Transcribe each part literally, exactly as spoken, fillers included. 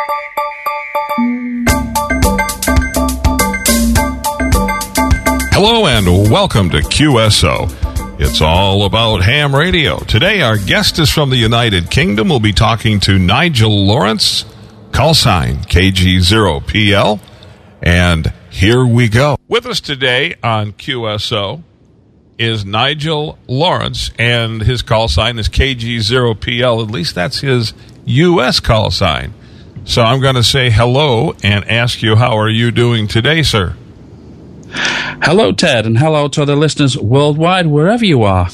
Hello and welcome to Q S O. It's all about ham radio. Today our guest is from the United Kingdom. We'll be talking to Nigel Lawrence, call sign K G zero P L. And here we go. With us today on Q S O is Nigel Lawrence, and his call sign is K G zero P L. At least that's his U S call sign. So I'm going to say hello and ask you, how are you doing today, sir? Hello, Ted, and hello to the listeners worldwide, wherever you are.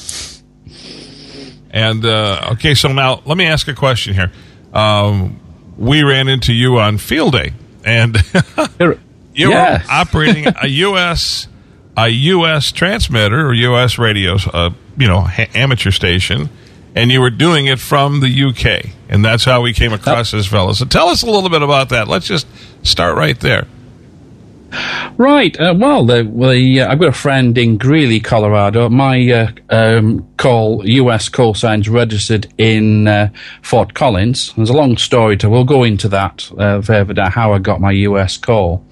And, uh, okay, so now let me ask a question here. Um, we ran into you on field day, and you yeah. were operating a U S a U S transmitter or U S radio, uh, you know, ha- amateur station, and you were doing it from the U K, and that's how we came across uh, this fellow. So tell us a little bit about that. Let's just start right there. Right. Uh, well, the, the, uh, I've got a friend in Greeley, Colorado. My uh, um, call, U S call sign's registered in uh, Fort Collins. There's a long story to. We'll go into that uh, further, how I got my U S call.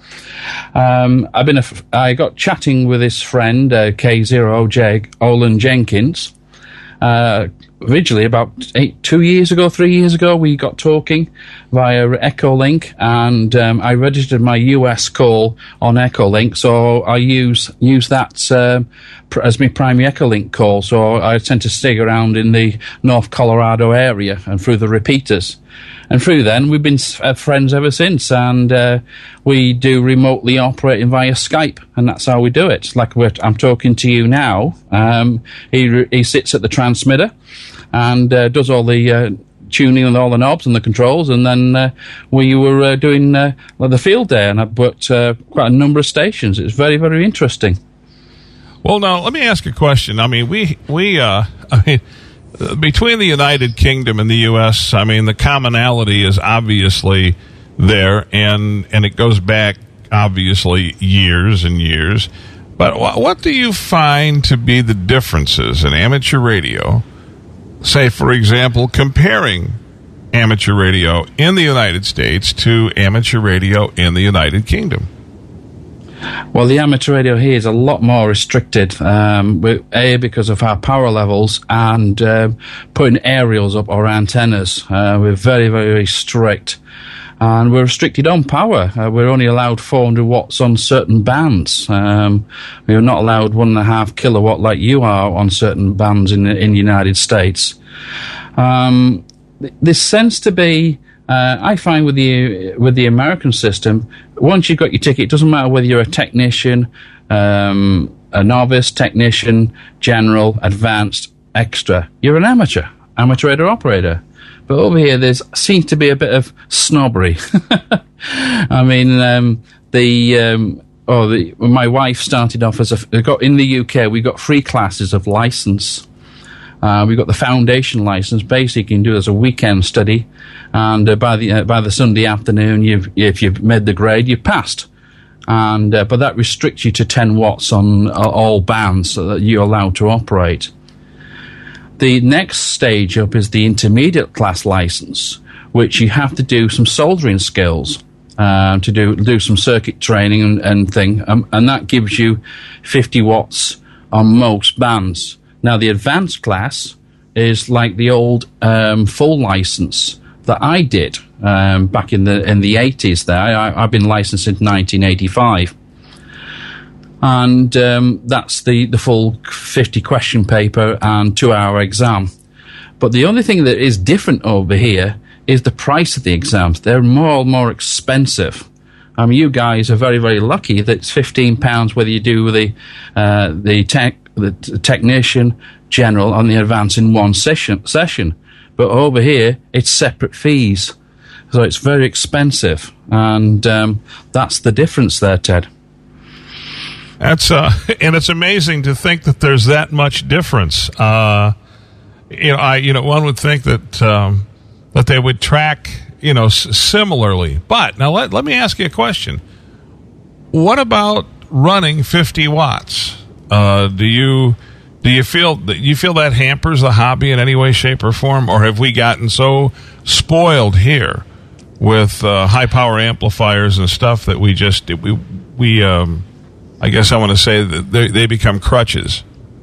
Um, I've been. A, I got chatting with this friend, uh, K zero J Olin Jenkins. Uh, originally, about eight, two years ago, three years ago, we got talking via Echolink, and um, I registered my U S call on Echolink, so I use use that uh, pr- as my primary Echolink call. So I tend to stick around in the North Colorado area and through the repeaters. And through then, we've been uh, friends ever since, and uh, we do remotely operating via Skype, and that's how we do it. Like we're, I'm talking to you now. Um, he he sits at the transmitter and uh, does all the uh, tuning and all the knobs and the controls, and then uh, we were uh, doing uh, the field there, and I've worked uh, quite a number of stations. It's very, very interesting. Well, now, let me ask a question. I mean, we, we uh, I mean... between the United Kingdom and the U S, I mean, the commonality is obviously there, and and it goes back, obviously, years and years. But wh- what do you find to be the differences in amateur radio, say, for example, comparing amateur radio in the United States to amateur radio in the United Kingdom? Well, the amateur radio here is a lot more restricted, um, A, because of our power levels, and uh, putting aerials up or antennas. Uh, we're very, very, very strict. And we're restricted on power. Uh, we're only allowed four hundred watts on certain bands. Um, we're not allowed one and a half kilowatt like you are on certain bands in the, in the United States. Um, this tends to be... Uh, I find with the with the American system, once you've got your ticket, it doesn't matter whether you're a technician, um, a novice, technician, general, advanced, extra. You're an amateur, amateur radio operator. But over here, there seems to be a bit of snobbery. I mean, um, the um, oh, the, my wife started off as a got in the U K. We got three classes of license. Uh, we've got the foundation license. Basically, you can do it as a weekend study, and uh, by the uh, by the Sunday afternoon, you've, if you've made the grade, you've passed. And uh, but that restricts you to ten watts on uh, all bands so that you're allowed to operate. The next stage up is the intermediate class license, which you have to do some soldering skills uh, to do do some circuit training and, and thing, um, and that gives you fifty watts on most bands. Now, the advanced class is like the old um, full license that I did um, back in the in the eighties. There, I, I've been licensed since nineteen eighty-five, and um, that's the, the full fifty question paper and two hour exam. But the only thing that is different over here is the price of the exams. They're more and more expensive. I mean, you guys are very, very lucky that it's fifteen pounds whether you do the uh, the tech. the technician, general, and the advance in one session. session. But over here, it's separate fees. So it's very expensive. And um, that's the difference there, Ted. That's uh, and it's amazing to think that there's that much difference. Uh, you know, I you know one would think that um, that they would track you know s- similarly. But now let let me ask you a question. What about running fifty watts? Uh, do you do you feel do you feel that hampers the hobby in any way, shape, or form, or have we gotten so spoiled here with uh, high power amplifiers and stuff that we just we we um, I guess I want to say that they, they become crutches.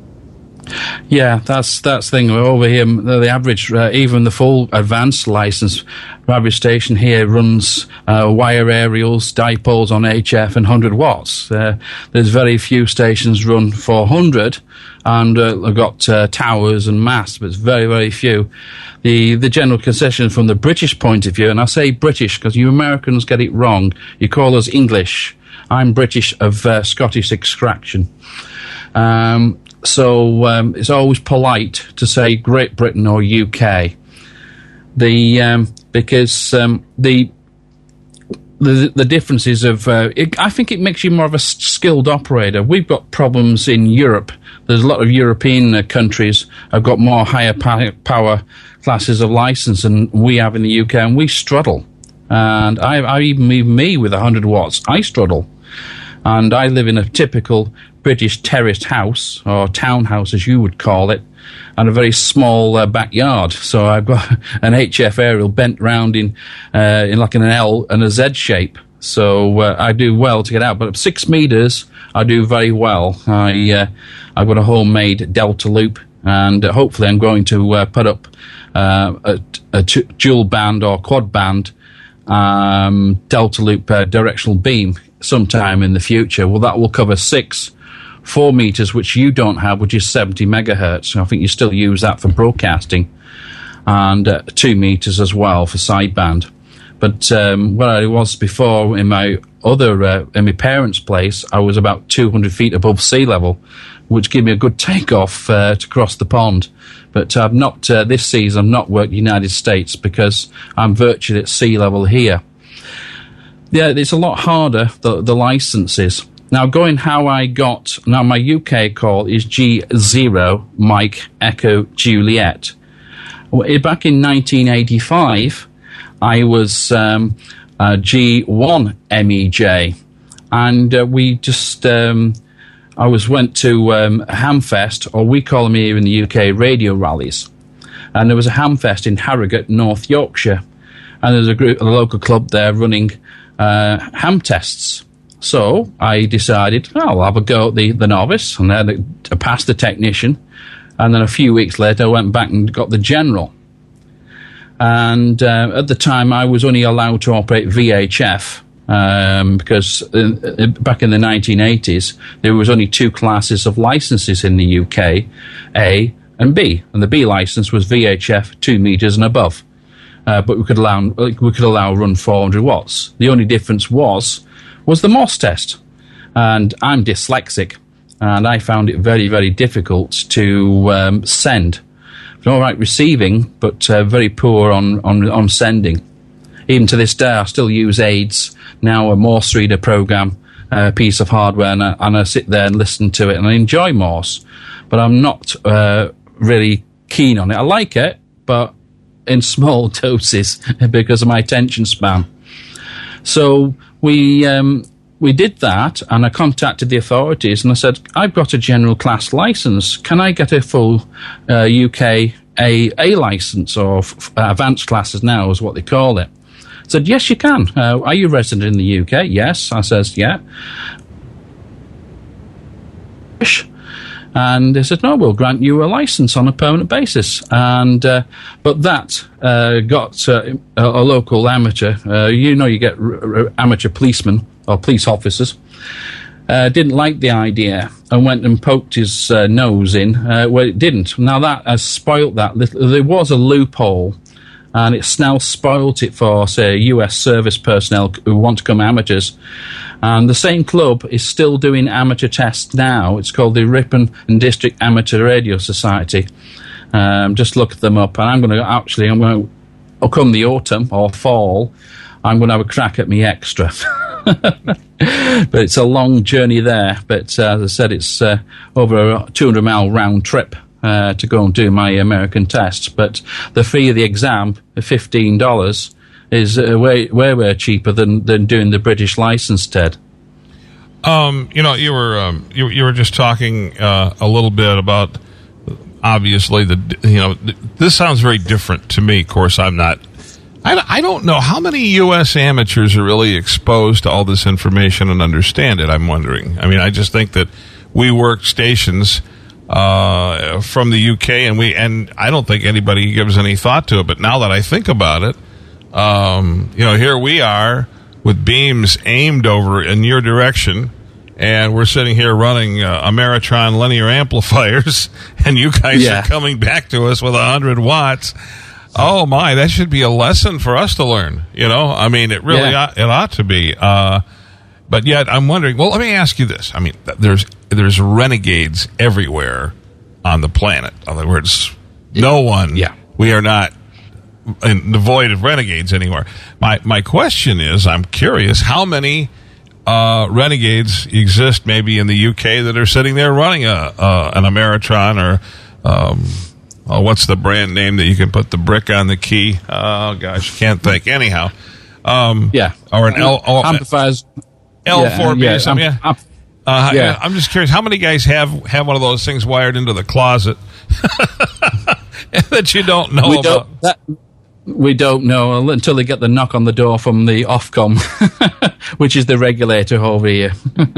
Yeah, that's that's the thing. Over here, the, the average, uh, even the full advanced license, average station here runs uh, wire aerials, dipoles on H F and one hundred watts. Uh, there's very few stations run four hundred, and uh, they've got uh, towers and masts, but it's very, very few. The the general concession from the British point of view, and I say British because you Americans get it wrong. You call us English. I'm British of uh, Scottish extraction. Um, So um, it's always polite to say Great Britain or U K, the um, because um, the, the the differences of uh, it, I think it makes you more of a skilled operator. We've got problems in Europe. There's a lot of European uh, countries have got more higher pa- power classes of license than we have in the U K, and we struggle. And I, I even me with one hundred watts, I struggle. And I live in a typical British terraced house, or townhouse as you would call it, and a very small uh, backyard. So I've got an H F aerial bent round in, uh, in like an L and a Z shape. So uh, I do well to get out. But at six meters, I do very well. I, uh, I've got a homemade Delta loop, and uh, hopefully I'm going to uh, put up uh, a, a t- dual band or quad band um, Delta loop uh, directional beam sometime in the future. Well, that will cover six four meters, which you don't have, which is seventy megahertz. I think you still use that for broadcasting, and uh, two meters as well for sideband. But um, where I was before in my other uh, in my parents' place, I was about two hundred feet above sea level, which gave me a good takeoff uh, to cross the pond. But I've not uh, this season. I've not worked United States because I'm virtually at sea level here. Yeah, it's a lot harder, the, the licenses. Now, going how I got, now my U K call is G zero Mike Echo Juliet. Back in nineteen eighty-five, I was um, uh, G one M E J, and uh, we just, um, I was went to um, Hamfest, or we call them here in the U K radio rallies, and there was a Hamfest in Harrogate, North Yorkshire, and there's a group, a local club there running Uh, ham tests. So I decided, oh, I'll have a go at the, the novice, and then I passed the technician, and then a few weeks later I went back and got the general. And uh, at the time I was only allowed to operate V H F um, because in, in, back in the nineteen eighties there was only two classes of licenses in the U K, A and B, and the B license was V H F two meters and above. Uh, but we could allow we could allow run four hundred watts. The only difference was was the Morse test, and I'm dyslexic, and I found it very very difficult to um, send. All right receiving, but uh, very poor on, on on sending. Even to this day, I still use AIDS now, a Morse reader program, uh, piece of hardware, and I, and I sit there and listen to it, and I enjoy Morse, but I'm not uh, really keen on it. I like it, but in small doses because of my attention span. So we um, we did that, and I contacted the authorities, and I said, I've got a general class license. Can I get a full uh, U K A, A license, or f- advanced classes now is what they call it? I said, yes, you can. Uh, are you resident in the U K? Yes. I says, yeah. And they said, no, we'll grant you a license on a permanent basis. And uh, but that uh, got uh, a, a local amateur. Uh, you know, you get r- r- amateur policemen or police officers. Uh, didn't like the idea and went and poked his uh, nose in uh, where it didn't. Now that has spoilt that. Little, there was a loophole, and it's now spoilt it for, say, U S service personnel who want to become amateurs. And the same club is still doing amateur tests now. It's called the Ripon and District Amateur Radio Society. Um, just look them up. And I'm going to actually, I'm going to, come the autumn or fall, I'm going to have a crack at me extra. But it's a long journey there. But uh, as I said, it's uh, over a two hundred mile round trip uh, to go and do my American tests. But the fee of the exam, fifteen dollars, is uh, way, way, way cheaper than, than doing the British license, Ted. Um, you know, you were um, you, you were just talking uh, a little bit about, obviously, the you know, this sounds very different to me. Of course, I'm not I, I don't know how many U S amateurs are really exposed to all this information and understand it. I'm wondering. I mean, I just think that we work stations uh, from the U K, and we and I don't think anybody gives any thought to it. But now that I think about it, um, you know, here we are with beams aimed over in your direction, and we're sitting here running uh, Ameritron linear amplifiers, and you guys Yeah. are coming back to us with one hundred watts. Oh, my, that should be a lesson for us to learn. You know, I mean, it really Yeah. ought, it ought to be. Uh, but yet I'm wondering, well, let me ask you this. I mean, th- there's there's renegades everywhere on the planet. In other words, no one, Yeah. we are not in the void of renegades anymore. My, my question is, I'm curious, how many uh, renegades exist maybe in the U K that are sitting there running a, uh, an Ameritron or... Um, Oh, what's the brand name that you can put the brick on the key? Oh, gosh, can't think. Anyhow. Um, Yeah. Or an L, oh, Amplifiers. L four B yeah, or something. amp- Yeah. amp- Uh, yeah. I'm just curious, how many guys have, have one of those things wired into the closet that you don't know we about? don't, that, we don't know until they get the knock on the door from the Ofcom, which is the regulator over here.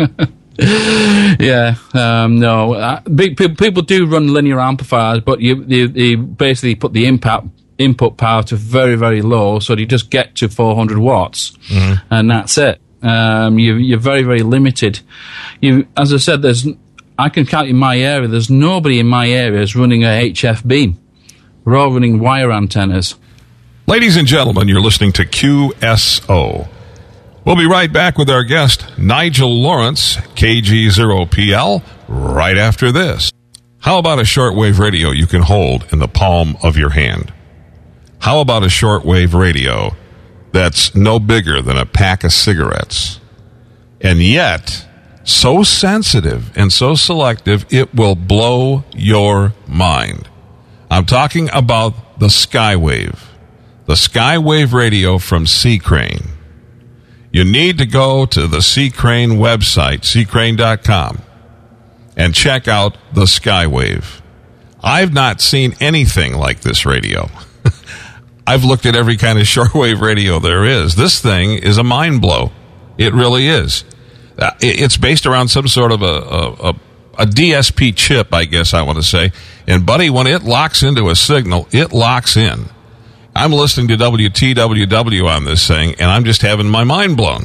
Yeah, um, no. Uh, big, pe- people do run linear amplifiers, but you, you, you basically put the impact, input power to very, very low, so you just get to four hundred watts, mm-hmm. and that's it. Um, you, you're very, very limited. You, as I said, there's. I can count in my area. There's nobody in my area is running a H F beam. We're all running wire antennas. Ladies and gentlemen, you're listening to Q S O. We'll be right back with our guest, Nigel Lawrence, K G zero P L, right after this. How about a shortwave radio you can hold in the palm of your hand? How about a shortwave radio that's no bigger than a pack of cigarettes, and yet so sensitive and so selective it will blow your mind? I'm talking about the Skywave, the Skywave radio from C. Crane. You need to go to the C. Crane website, c crane dot com, and check out the Skywave. I've not seen anything like this radio. I've looked at every kind of shortwave radio there is. This thing is a mind blow. It really is. It's based around some sort of a, a, a, a D S P chip, I guess I want to say. And, buddy, when it locks into a signal, it locks in. I'm listening to W T W W on this thing, and I'm just having my mind blown.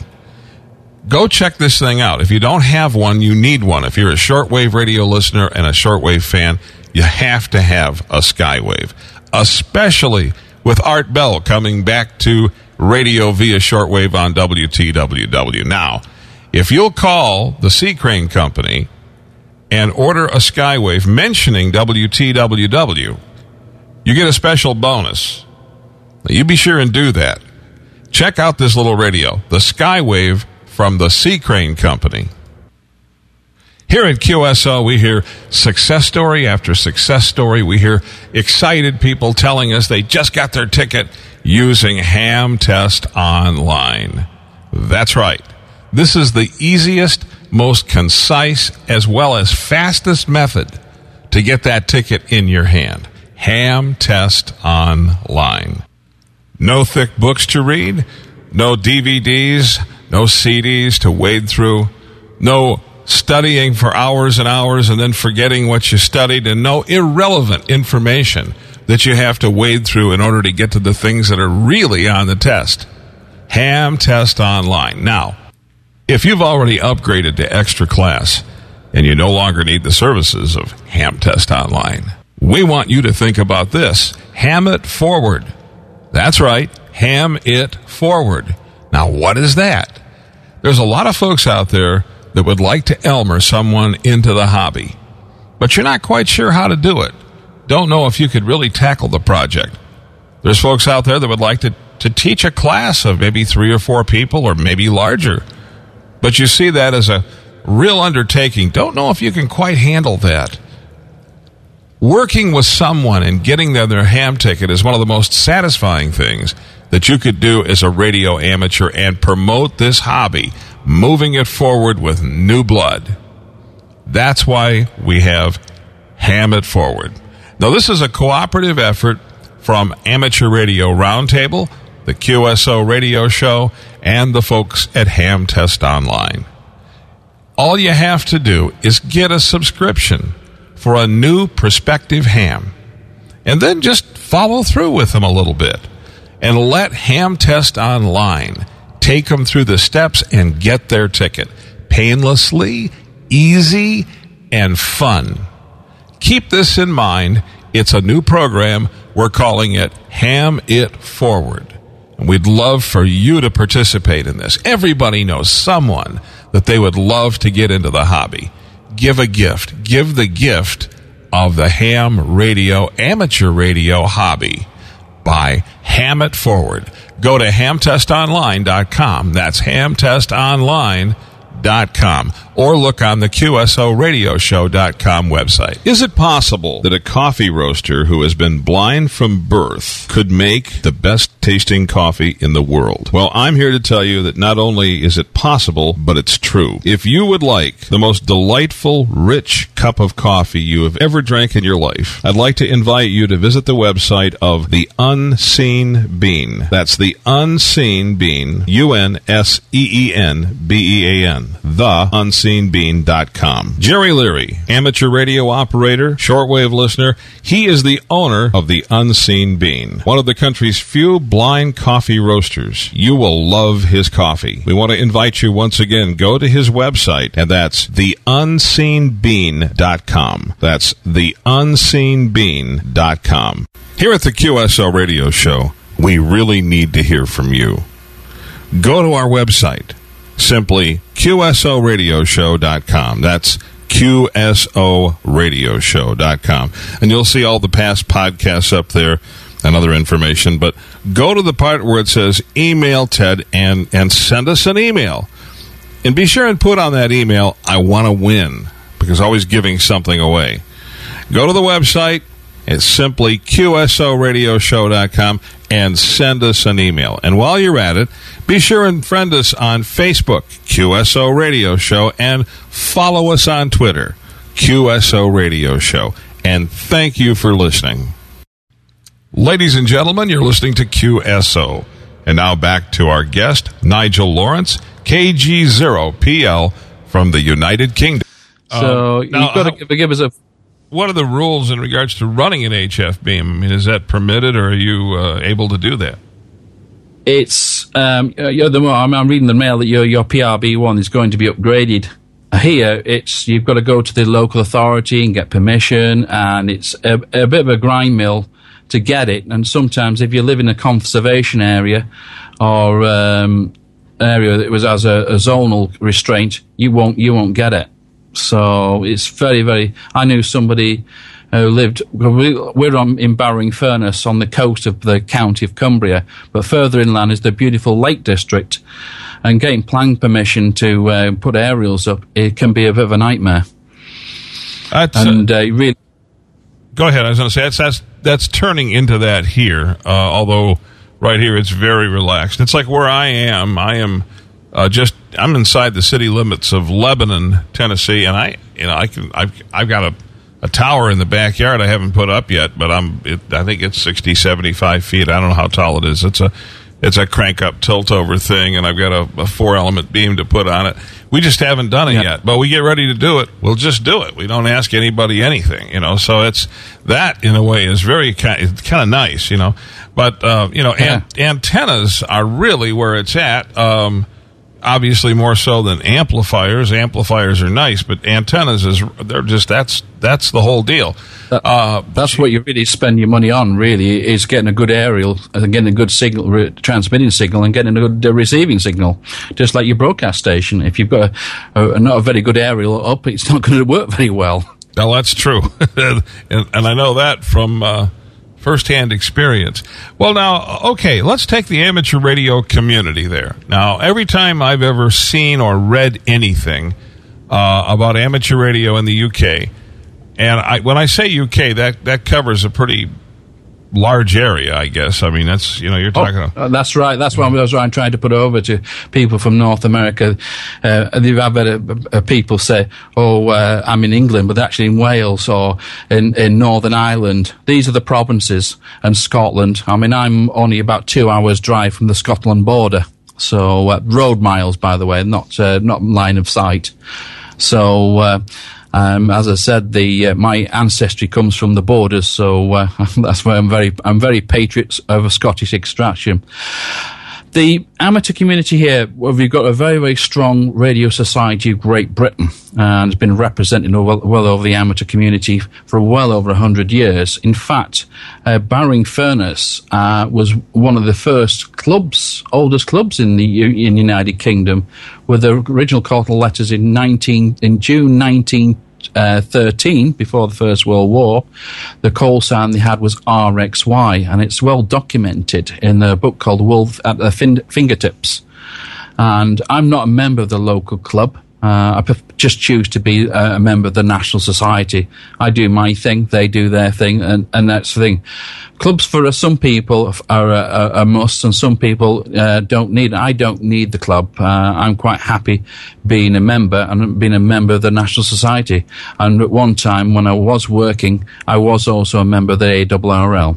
Go check this thing out. If you don't have one, you need one. If you're a shortwave radio listener and a shortwave fan, you have to have a Skywave, especially with Art Bell coming back to radio via shortwave on W T W W. Now, if you'll call the C. Crane Company and order a Skywave mentioning W T W W, you get a special bonus. You be sure and do that. Check out this little radio, the Skywave from the C. Crane Company. Here at Q S O, we hear success story after success story. We hear excited people telling us they just got their ticket using Ham Test Online. That's right. This is the easiest, most concise, as well as fastest method to get that ticket in your hand. Ham Test Online. No thick books to read, no D V Ds, no C Ds to wade through, no studying for hours and hours and then forgetting what you studied, and no irrelevant information that you have to wade through in order to get to the things that are really on the test. Ham Test Online. Now, if you've already upgraded to extra class and you no longer need the services of Ham Test Online, we want you to think about this. Ham it forward. That's right. Ham it forward. Now, what is that? There's a lot of folks out there that would like to Elmer someone into the hobby, but you're not quite sure how to do it. Don't know if you could really tackle the project. There's folks out there that would like to, to teach a class of maybe three or four people or maybe larger, but you see that as a real undertaking. Don't know if you can quite handle that. Working with someone and getting them their ham ticket is one of the most satisfying things that you could do as a radio amateur and promote this hobby, moving it forward with new blood. That's why we have Ham It Forward. Now, this is a cooperative effort from Amateur Radio Roundtable, the Q S O Radio Show, and the folks at Ham Test Online. All you have to do is get a subscription for a new prospective ham, and then just follow through with them a little bit, and let Ham Test Online take them through the steps and get their ticket. Painlessly, easy, and fun. Keep this in mind. It's a new program. We're calling it Ham It Forward. And we'd love for you to participate in this. Everybody knows someone that they would love to get into the hobby. Give a gift. Give the gift of the ham radio, amateur radio hobby by Ham It Forward. Go to ham test online dot com. That's ham test online dot com. Or look on the Q S O radio show dot com website. Is it possible that a coffee roaster who has been blind from birth could make the best tasting coffee in the world? Well, I'm here to tell you that not only is it possible, but it's true. If you would like the most delightful, rich cup of coffee you have ever drank in your life, I'd like to invite you to visit the website of The Unseen Bean. That's The Unseen Bean, U N S E E N B E A N, the unseen bean dot com. Jerry Leary, amateur radio operator, shortwave listener, he is the owner of The Unseen Bean, one of the country's few blind coffee roasters. You will love his coffee. We want to invite you once again, go to his website, and that's the unseen bean dot com. That's the unseen bean dot com. Here at the Q S O Radio Show, we really need to hear from you. Go to our website, simply Q S O radio show dot com. That's Q S O radio show dot com. And you'll see all the past podcasts up there and other information. But go to the part where it says email Ted and, and send us an email. And be sure and put on that email, I want to win, because always giving something away. Go to the website. It's simply Q S O radio show dot com and send us an email. And while you're at it, be sure and friend us on Facebook, Q S O Radio Show, and follow us on Twitter, Q S O Radio Show. And thank you for listening. Ladies and gentlemen, you're listening to Q S O. And now back to our guest, Nigel Lawrence, K G zero P L from the United Kingdom. So um, you've now, got to give us a... What are the rules in regards to running an H F beam? I mean, is that permitted, or are you uh, able to do that? It's um, you're the, I'm, I'm reading the mail that your your P R B one is going to be upgraded. Here, it's you've got to go to the local authority and get permission, and it's a, a bit of a grind mill to get it. And sometimes, if you live in a conservation area or um, area that was as a, a zonal restraint, you won't you won't get it. So it's very, very... I knew somebody who lived... We're on, in Barring Furness on the coast of the county of Cumbria, but further inland is the beautiful Lake District. And getting planning permission to uh, put aerials up, it can be a bit of a nightmare. That's, and uh, uh, really... Go ahead. I was going to say, that's, that's, that's turning into that here, uh, although right here it's very relaxed. It's like where I am. I am... Uh, just I'm inside the city limits of Lebanon, Tennessee, and I, you know, I can I've I've got a, a tower in the backyard I haven't put up yet, but I'm it, I think it's sixty, seventy-five feet. I don't know how tall it is. It's a it's a crank up tilt over thing, and I've got a, a four element beam to put on it. We just haven't done it yeah. yet, but we get ready to do it. We'll just do it. We don't ask anybody anything, you know. So it's that in a way is very kind of nice, you know. But uh, you know, yeah. an, antennas are really where it's at. Um, Obviously, more so than amplifiers. Amplifiers are nice, but antennas is they're just that's that's the whole deal. That, uh, that's what you really spend your money on. Really, is getting a good aerial and getting a good signal, re- transmitting signal, and getting a good uh, receiving signal. Just like your broadcast station, if you've got a, a not a very good aerial up, it's not going to work very well. Well, that's true, and, and I know that from. Uh, First-hand experience. Well, now, okay, let's take the amateur radio community there. Now, every time I've ever seen or read anything uh, about amateur radio in the U K, and I, when I say U K, that, that covers a pretty large area, I guess. I mean, that's, you know, you're talking oh, about. That's right. That's what I was trying to put over to people from North America. Uh, I've had uh, people say, oh, uh, I'm in England, but actually in Wales or in, in Northern Ireland. These are the provinces, and Scotland. I mean, I'm only about two hours drive from the Scotland border. So, uh, road miles, by the way, not, uh, not line of sight. So, uh, Um, as I said, the uh, my ancestry comes from the borders, so uh, that's why I'm very I'm very patriot of a Scottish extraction. The amateur community here, well, we've got a very, very strong Radio Society of Great Britain, and it's been represented well, well over the amateur community for well over one hundred years. In fact, uh, Bowring Furnace uh, was one of the first clubs, oldest clubs in the in the United Kingdom, with the original call to letters in nineteen in June nineteen thirteen, before the First World War. The call sign they had was R X Y, and it's well documented in a book called Wolf at the fin- Fingertips. And I'm not a member of the local club. Uh, I just choose to be a member of the National Society. I do my thing, they do their thing, and, and that's the thing. Clubs for uh, some people are a, a, a must, and some people uh, don't need. I don't need the club. Uh, I'm quite happy being a member and being a member of the National Society. And at one time, when I was working, I was also a member of the A R R L.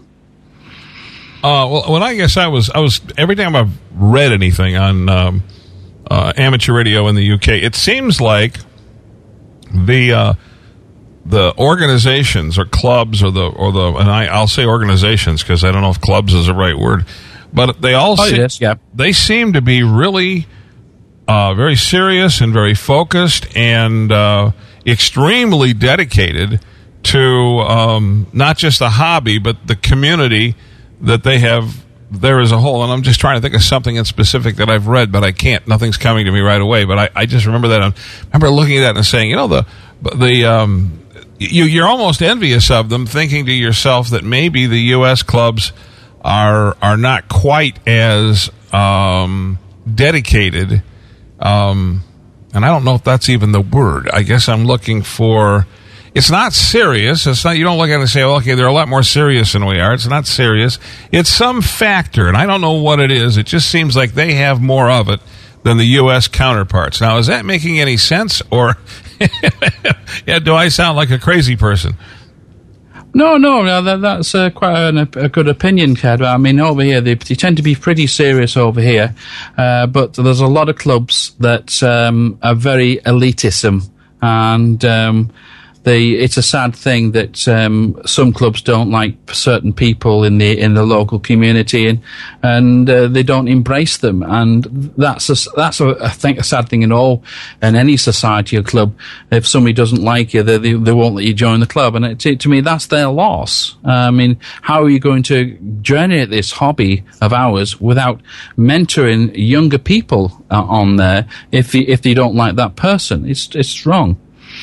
Uh, well, well, I guess I was. I was every time I've read anything on um, uh, amateur radio in the U K, it seems like the. Uh, The organizations or clubs or the or the and I, I'll say organizations because I don't know if clubs is the right word, but they all oh, seem, yes, yeah. they seem to be really uh, very serious and very focused and uh, extremely dedicated to um, not just the hobby but the community that they have there as a whole. And I'm just trying to think of something in specific that I've read, but I can't. Nothing's coming to me right away. But I, I just remember that. I remember looking at that and saying, you know, the the um, You, you're almost envious of them, thinking to yourself that maybe the U S clubs are are not quite as um, dedicated, um, and I don't know if that's even the word. I guess I'm looking for. It's not serious. It's not. You don't look at it and say, well, "Okay, they're a lot more serious than we are." It's not serious. It's some factor, and I don't know what it is. It just seems like they have more of it than the U S counterparts. Now, is that making any sense, or yeah, do I sound like a crazy person? No, no, no that, that's uh, quite an, a good opinion, Ted. I mean, over here, they, they tend to be pretty serious over here, uh, but there's a lot of clubs that um, are very elitism, and um, they, it's a sad thing that um, some clubs don't like certain people in the in the local community, and and uh, they don't embrace them, and that's a, that's a, I think a sad thing in all in any society or club. If somebody doesn't like you, they they, they won't let you join the club, and it, to me that's their loss. Uh, I mean, how are you going to generate this hobby of ours without mentoring younger people uh, on there if you, if they don't like that person? It's it's wrong.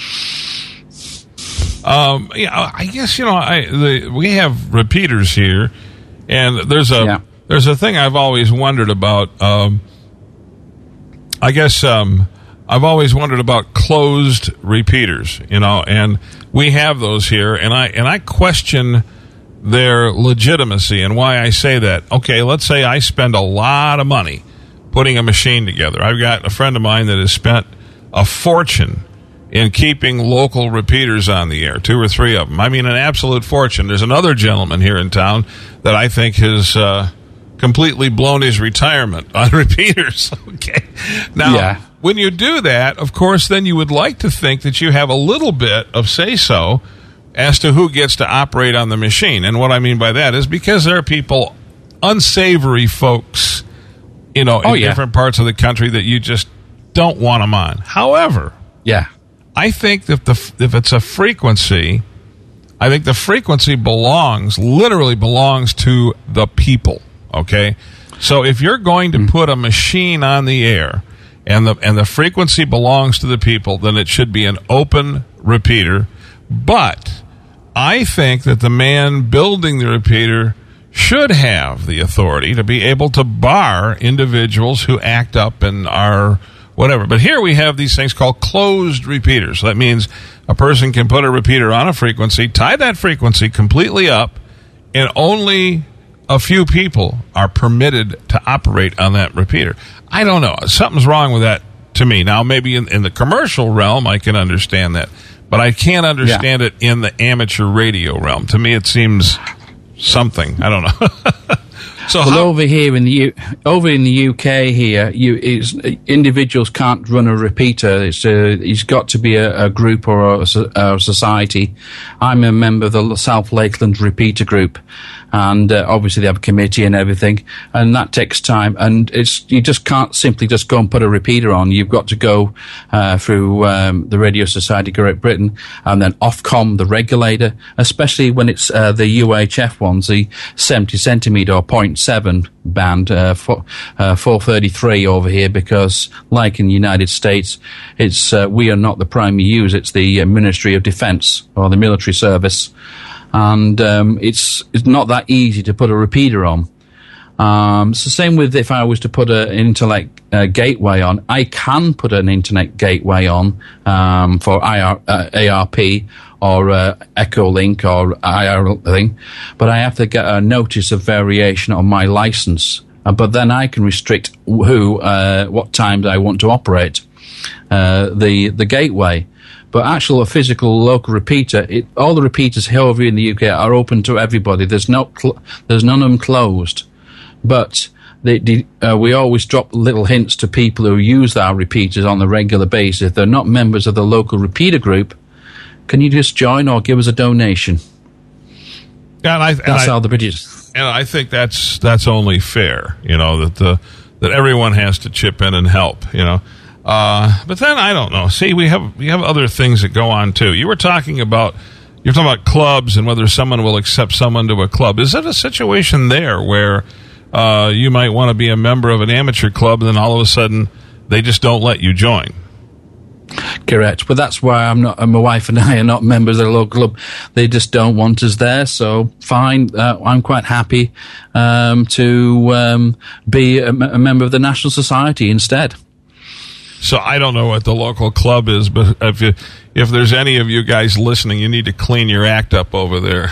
Um, yeah, I guess, you know, I, the, we have repeaters here, and there's a yeah. there's a thing I've always wondered about. Um, I guess um, I've always wondered about closed repeaters, you know, and we have those here, and I and I question their legitimacy and why I say that. Okay, let's say I spend a lot of money putting a machine together. I've got a friend of mine that has spent a fortune in keeping local repeaters on the air, two or three of them. I mean, an absolute fortune. There's another gentleman here in town that I think has uh, completely blown his retirement on repeaters. Okay. Now, yeah. when you do that, of course, then you would like to think that you have a little bit of say-so as to who gets to operate on the machine. And what I mean by that is because there are people, unsavory folks, you know, in oh, yeah. different parts of the country that you just don't want them on. However, yeah. I think that the if it's a frequency, I think the frequency belongs, literally belongs to the people, okay? So if you're going to put a machine on the air and the and the frequency belongs to the people, then it should be an open repeater. But I think that the man building the repeater should have the authority to be able to bar individuals who act up and are whatever. But here we have these things called closed repeaters. That means a person can put a repeater on a frequency, tie that frequency completely up, and only a few people are permitted to operate on that repeater. I don't know. Something's wrong with that to me. Now, maybe in, in the commercial realm, I can understand that, but I can't understand yeah. it in the amateur radio realm. To me, it seems something. I don't know. So well, how- over here in the U- over in the U K here, you it's, individuals can't run a repeater. It's a, it's got to be a, a group or a, a society. I'm a member of the South Lakeland Repeater Group, and uh, obviously they have a committee and everything, and that takes time. And it's you just can't simply just go and put a repeater on. You've got to go uh, through um, the Radio Society of Great Britain, and then Ofcom, the regulator, especially when it's uh, the U H F ones, the seventy centimetre or point seven band, uh, for, uh, four thirty-three over here, because like in the United States, it's uh, we are not the primary user, it's the uh, Ministry of Defence or the military service, and um, it's it's not that easy to put a repeater on. Um, it's the same with if I was to put an internet uh, gateway on. I can put an internet gateway on um, for I R, uh, A R P or uh, Echolink or I R thing, but I have to get a notice of variation on my license. Uh, but then I can restrict who, uh, what times I want to operate uh, the the gateway. But actual a physical local repeater, it, all the repeaters here over in the U K are open to everybody. There's no, cl- there's none of them closed. But they, they, uh, we always drop little hints to people who use our repeaters on a regular basis. If they're not members of the local repeater group, can you just join or give us a donation? Yeah, and I, and that's I, how the British. And I think that's that's only fair, you know, that the that everyone has to chip in and help, you know. Uh, but then I don't know. See, we have we have other things that go on too. You were talking about you're talking about clubs and whether someone will accept someone to a club. Is it a situation there where uh, you might want to be a member of an amateur club and then all of a sudden they just don't let you join? Correct, but that's why I'm not. My wife and I are not members of the local club. They just don't want us there. So fine, uh, I'm quite happy um, to um, be a, a member of the National Society instead. So I don't know what the local club is, but if you, if there's any of you guys listening, you need to clean your act up over there.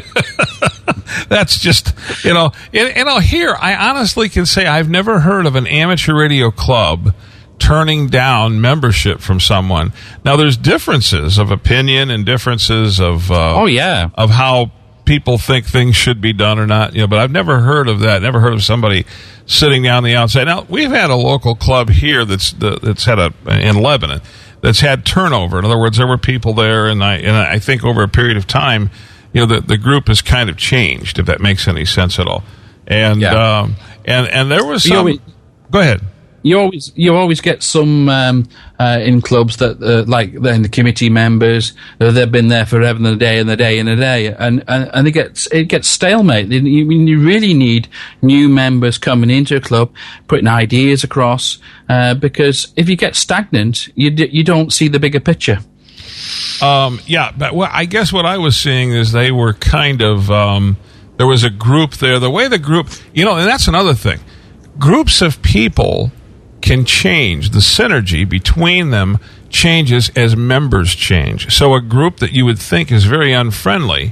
That's just, you know, and, and I'll hear, I honestly can say I've never heard of an amateur radio club turning down membership from someone. Now, there's differences of opinion and differences of uh, oh yeah of how people think things should be done or not. You know, but I've never heard of that. Never heard of somebody sitting down the outside. Now, we've had a local club here that's that's had a in Lebanon that's had turnover. In other words, there were people there, and I and I think over a period of time, you know, the the group has kind of changed, if that makes any sense at all. And yeah. um, and and there was some. You know, go ahead. You always you always get some um, uh, in clubs that uh, like then the committee members uh, they've been there forever and a day and a day and a day and and, and it gets it gets stalemate. You, you really need new members coming into a club, putting ideas across uh, because if you get stagnant, you d- you don't see the bigger picture. Um, yeah, but well, I guess what I was seeing is they were kind of um, there was a group there. The way the group, you know, and that's another thing. Groups of people can change. The synergy between them changes as members change. So a group that you would think is very unfriendly,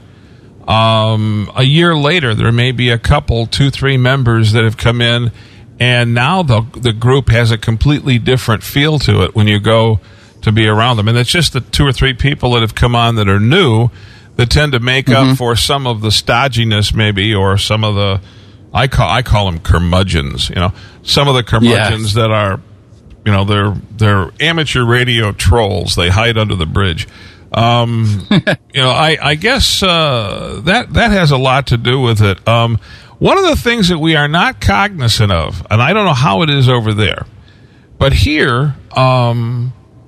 um, a year later there may be a couple, two, three members that have come in, and now the the group has a completely different feel to it when you go to be around them. And it's just the two or three people that have come on that are new that tend to make mm-hmm. up for some of the stodginess maybe, or some of the I call I call them curmudgeons, you know. Some of the curmudgeons yes. that are, you know, they're they're amateur radio trolls. They hide under the bridge. Um, you know, I I guess uh, that that has a lot to do with it. Um, one of the things that we are not cognizant of, and I don't know how it is over there, but here, um,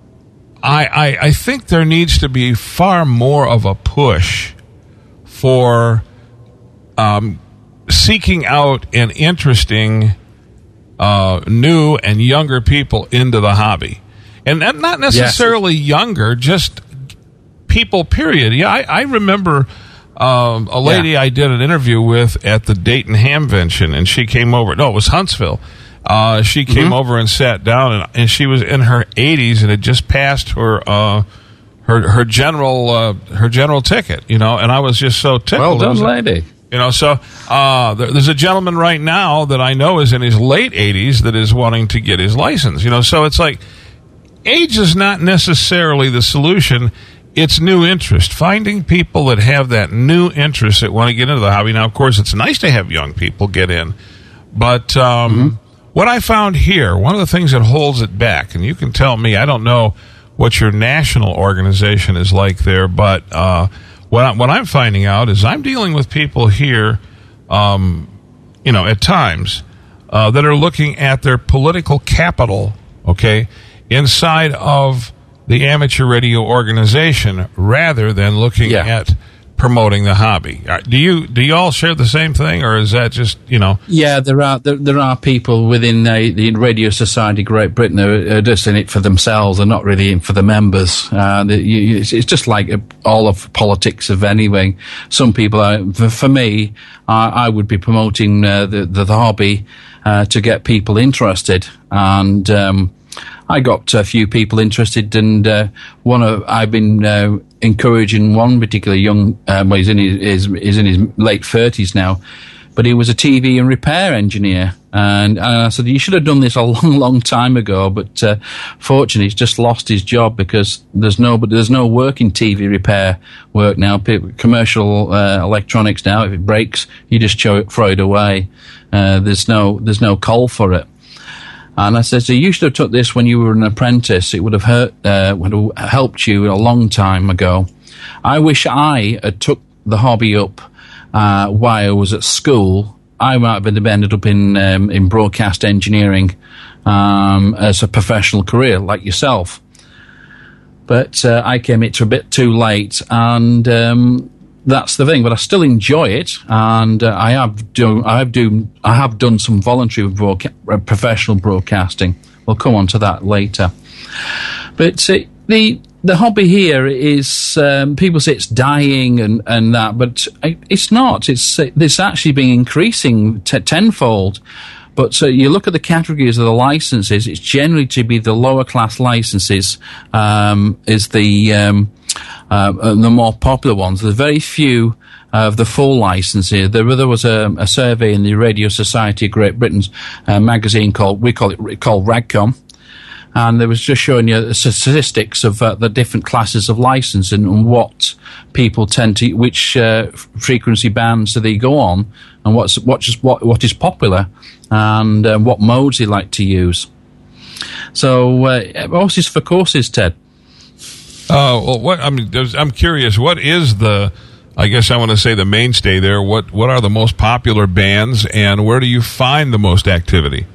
I, I I think there needs to be far more of a push for um. seeking out and interesting uh, new and younger people into the hobby. And not necessarily yes. younger, just people, period. Yeah, I, I remember um, a lady yeah. I did an interview with at the Dayton Hamvention, and she came over. No, it was Huntsville. Uh, she came mm-hmm. over and sat down, and, and she was in her eighties and had just passed her uh, her her general uh, her general ticket, you know, and I was just so tickled. Well done, was, lady. You know, so uh, there, there's a gentleman right now that I know is in his late eighties that is wanting to get his license. You know, so it's like age is not necessarily the solution. It's new interest. Finding people that have that new interest that want to get into the hobby. Now, of course, it's nice to have young people get in. But um, mm-hmm. what I found here, one of the things that holds it back, and you can tell me, I don't know what your national organization is like there, but uh, what, I, what I'm finding out is I'm dealing with people here, um, you know, at times uh, that are looking at their political capital, okay, inside of the amateur radio organization rather than looking yeah. at promoting the hobby. Do you do you all share the same thing, or is that just, you know? Yeah, there are there, there are people within uh, the Radio Society Great Britain who are just in it for themselves and not really in for the members. Uh, the, you, it's, it's just like all of politics of anyway. Some people are, for, for me, I, I would be promoting uh, the, the the hobby uh, to get people interested, and um, I got a few people interested, and uh, one of I've been uh, encouraging one particular young. Um, well, he's in his, his he's in his late thirties now, but he was a T V and repair engineer, and, and I said you should have done this a long, long time ago. But uh, fortunately, he's just lost his job because there's no, but there's no work in T V repair work now. People, commercial uh, electronics now, if it breaks, you just throw it, throw it away. Uh, there's no, there's no call for it. And I said, so you should have took this when you were an apprentice. It would have hurt, uh, would have helped you a long time ago. I wish I had took the hobby up uh, while I was at school. I might have ended up in um, in broadcast engineering um, as a professional career, like yourself. But uh, I came into a bit too late, and um, that's the thing. But I still enjoy it, and uh, I have do I have do I have done some voluntary broadca- uh, professional broadcasting. We'll come on to that later. But uh, the the hobby here is um, people say it's dying and, and that, but it's not. It's it's actually been increasing t- tenfold. But so you look at the categories of the licenses, it's generally to be the lower class licenses um, is the um, uh, the more popular ones. There's very few of the full licenses. There, there was a, a survey in the Radio Society of Great Britain's uh, magazine called we call it called RAGCOM, and it was just showing you the statistics of uh, the different classes of license and, and what people tend to, which uh, frequency bands do they go on, and what's what just what what is popular, and uh, what modes they like to use. So, uh, what's this for courses, Ted? Uh, well, what I'm I'm curious. What is the? I guess I want to say the mainstay there. What what are the most popular bands, and where do you find the most activity?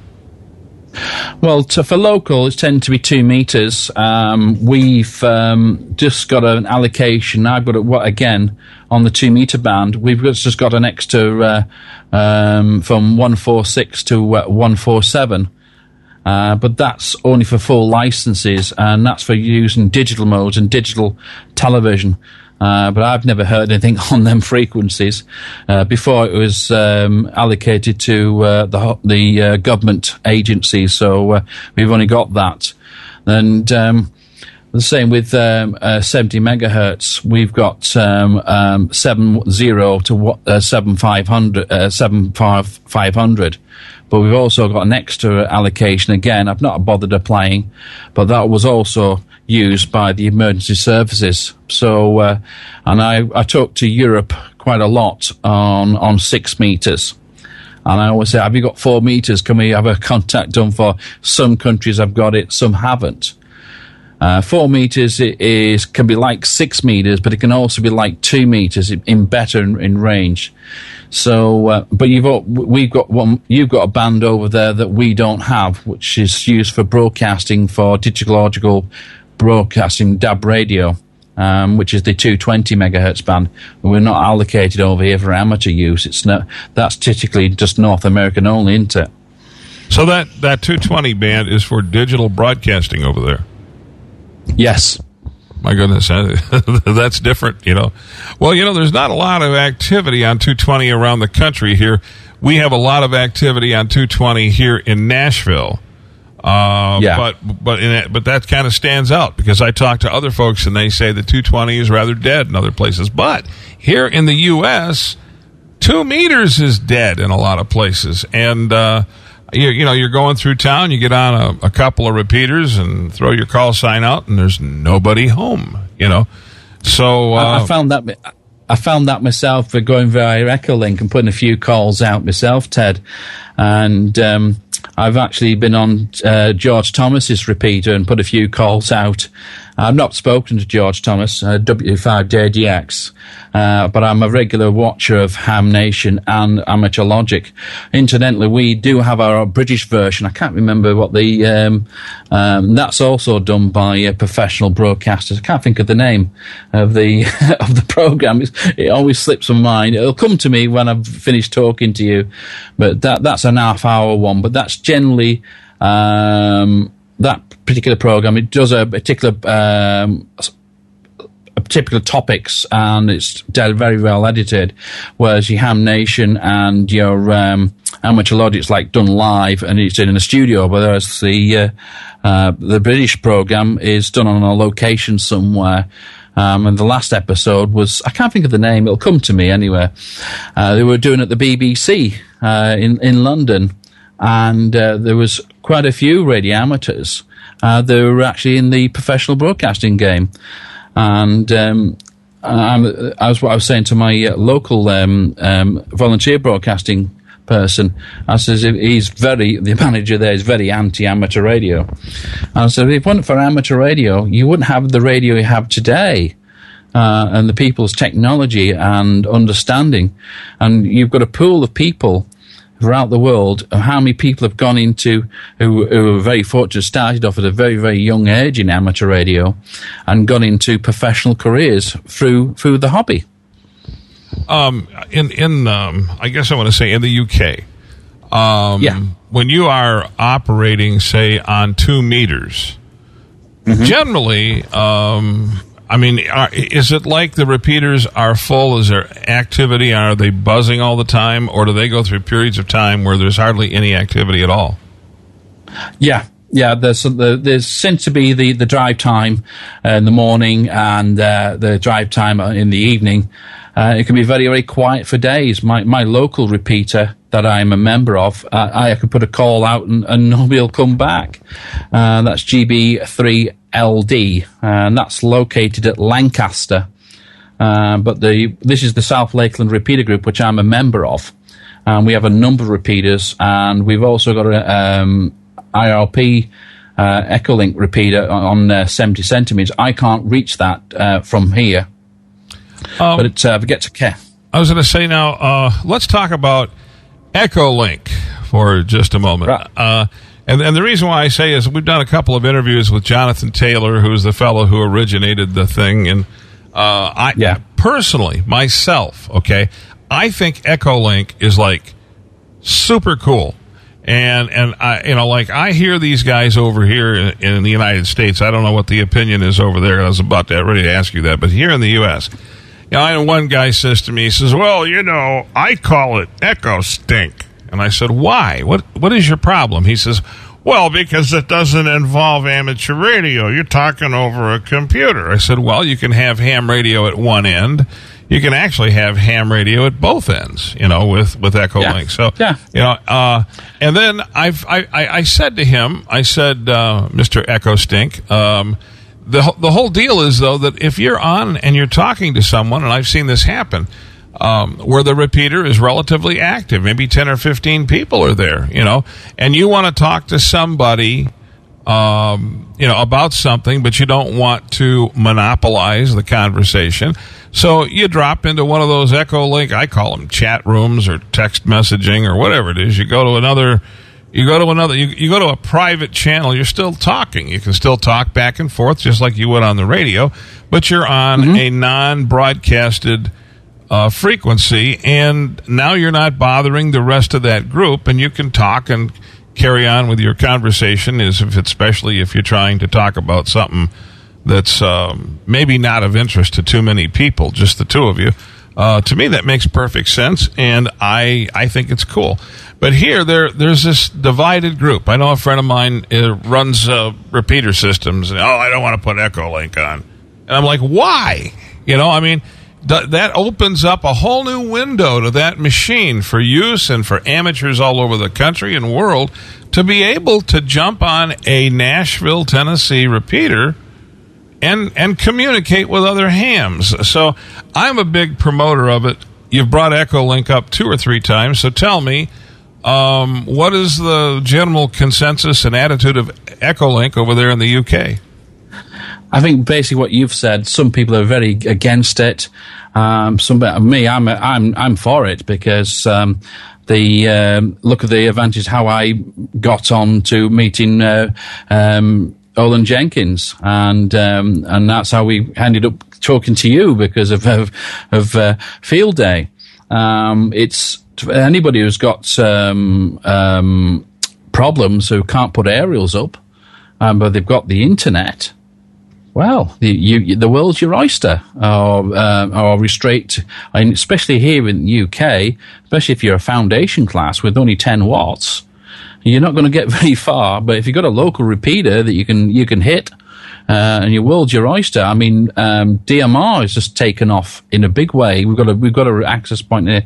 Well, to, for local, it's tend to be two meters. Um, we've um, just got an allocation. I've got a, what again on the two meter band. We've just got an extra uh, um, from one four six to uh, one four seven. Uh, but that's only for full licenses, and that's for using digital modes and digital television. Uh, but I've never heard anything on them frequencies. Uh, before it was um, allocated to uh, the the uh, government agencies, so uh, we've only got that. And um, the same with um, uh, seventy megahertz. We've got um, um, seven zero to uh, seven five hundred, uh, seven five five hundred. But we've also got an extra allocation. Again, I've not bothered applying, but that was also used by the emergency services. So, uh, and I, I talk to Europe quite a lot on, on six meters. And I always say, have you got four meters? Can we have a contact done for some countries? I've got it, some haven't. Uh, four meters is can be like six meters, but it can also be like two meters in, in better in, in range. So, uh, but you've got, we've got one, you've got a band over there that we don't have, which is used for broadcasting for digitalogical broadcasting D A B radio, um, which is the two twenty megahertz band. We're not allocated over here for amateur use. It's not, that's typically just North American only, isn't it? So that, that two twenty band is for digital broadcasting over there? Yes. My goodness, that's different, you know. Well, you know, there's not a lot of activity on two twenty around the country here. We have a lot of activity on two twenty here in Nashville. Uh, yeah. But but in it, but that kind of stands out because I talk to other folks and they say the two twenty is rather dead in other places. But here in the U S, two meters is dead in a lot of places. And, uh, you, you know, you're going through town, you get on a, a couple of repeaters and throw your call sign out, and there's nobody home, you know. So uh, I, I found that I found that myself for going via Echolink and putting a few calls out myself, Ted. And um, I've actually been on uh, George Thomas's repeater and put a few calls out. I've not spoken to George Thomas, uh, W five J D X, uh, but I'm a regular watcher of Ham Nation and Amateur Logic. Incidentally, we do have our British version. I can't remember what the... Um, um, that's also done by uh, professional broadcasters. I can't think of the name of the of the program. It's, it always slips my mind. It'll come to me when I've finished talking to you. But that that's an half-hour one. But that's generally... Um, that particular program, it does a particular um, a particular topics, and it's very well edited. Whereas your Ham Nation and your um, Amateur Logic's like done live, and it's in a studio. Whereas the uh, uh, the British program is done on a location somewhere. Um, and the last episode was, I can't think of the name. It'll come to me anyway. Uh, they were doing it at the B B C uh, in in London. And uh, there was quite a few radio amateurs uh, that were actually in the professional broadcasting game. And um, I'm, I was what I was saying to my uh, local um, um, volunteer broadcasting person. I says he's very the manager there is very anti-amateur radio. And I said if it wasn't for amateur radio, you wouldn't have the radio you have today. Uh, and the people's technology and understanding. And you've got a pool of people throughout the world of how many people have gone into, who, who are very fortunate, started off at a very, very young age in amateur radio and gone into professional careers through through the hobby. Um, in, in um, I guess I want to say in the U K, um, yeah. when you are operating, say, on two meters, mm-hmm. generally, um, I mean, are, is it like the repeaters are full? Is there activity? Are they buzzing all the time? Or do they go through periods of time where there's hardly any activity at all? Yeah. Yeah, there's the, there's seems to be the, the drive time uh, in the morning and uh, the drive time in the evening. Uh, it can be very, very quiet for days. My my local repeater that I'm a member of, uh, I could put a call out and, and nobody will come back. Uh, that's G B three L D, and that's located at Lancaster. Uh, but the this is the South Lakeland Repeater Group, which I'm a member of. And we have a number of repeaters, and we've also got a... Um, I R P uh, Echolink repeater on uh, seventy centimeters. I can't reach that uh, from here, um, but it uh, gets a care. I was going to say now, uh, let's talk about Echolink for just a moment. Right. Uh, and, and the reason why I say is we've done a couple of interviews with Jonathan Taylor, who's the fellow who originated the thing, and uh, I yeah. personally, myself, okay, I think Echolink is like super cool. And, and I, you know, like I hear these guys over here in, in the United States. I don't know what the opinion is over there. I was about to, ready to ask you that. But here in the U S, you know, I know one guy says to me, he says, well, you know, I call it Echo Stink. And I said, why? What, what is your problem? He says, well, because it doesn't involve amateur radio. You're talking over a computer. I said, well, you can have ham radio at one end. You can actually have ham radio at both ends, you know, with, with Echolink. Yeah. So, yeah. you know, uh, and then I've, I, I, I said to him, I said, uh, Mister Echo Stink, um, the, the whole deal is, though, that if you're on and you're talking to someone, and I've seen this happen, um, where the repeater is relatively active, maybe ten or fifteen people are there, you know, and you want to talk to somebody, um, you know, about something, but you don't want to monopolize the conversation. So you drop into one of those Echolink, I call them chat rooms or text messaging or whatever it is. You go to another, you go to another, you, you go to a private channel. You're still talking. You can still talk back and forth just like you would on the radio, but you're on mm-hmm. a non-broadcasted uh, frequency, and now you're not bothering the rest of that group, and you can talk and carry on with your conversation, as if, especially if you're trying to talk about something that's um, maybe not of interest to too many people, just the two of you. Uh, to me, that makes perfect sense, and I I think it's cool. But here, there there's this divided group. I know a friend of mine uh, runs uh, repeater systems, and, oh, I don't want to put Echolink on. And I'm like, why? You know, I mean, that opens up a whole new window to that machine for use and for amateurs all over the country and world to be able to jump on a Nashville, Tennessee repeater and and communicate with other hams. So I'm a big promoter of it. You've brought Echolink up two or three times, so tell me, um, what is the general consensus and attitude of Echolink over there in the U K? I think basically what you've said, some people are very against it. Um, some, me, I'm, I'm, I'm for it because um, the um, look at the advantage how I got on to meeting uh, um, Olin Jenkins, and um, and that's how we ended up talking to you because of of, of uh, Field Day. Um, it's anybody who's got um, um, problems who can't put aerials up, um, but they've got the internet. Well, the, you, the world's your oyster, or, uh, or restrict, and especially here in the U K, especially if you're a foundation class with only ten watts, you're not going to get very far. But if you've got a local repeater that you can you can hit, uh, and your world's your oyster. I mean, um, D M R has just taken off in a big way. We've got a we've got an access point there.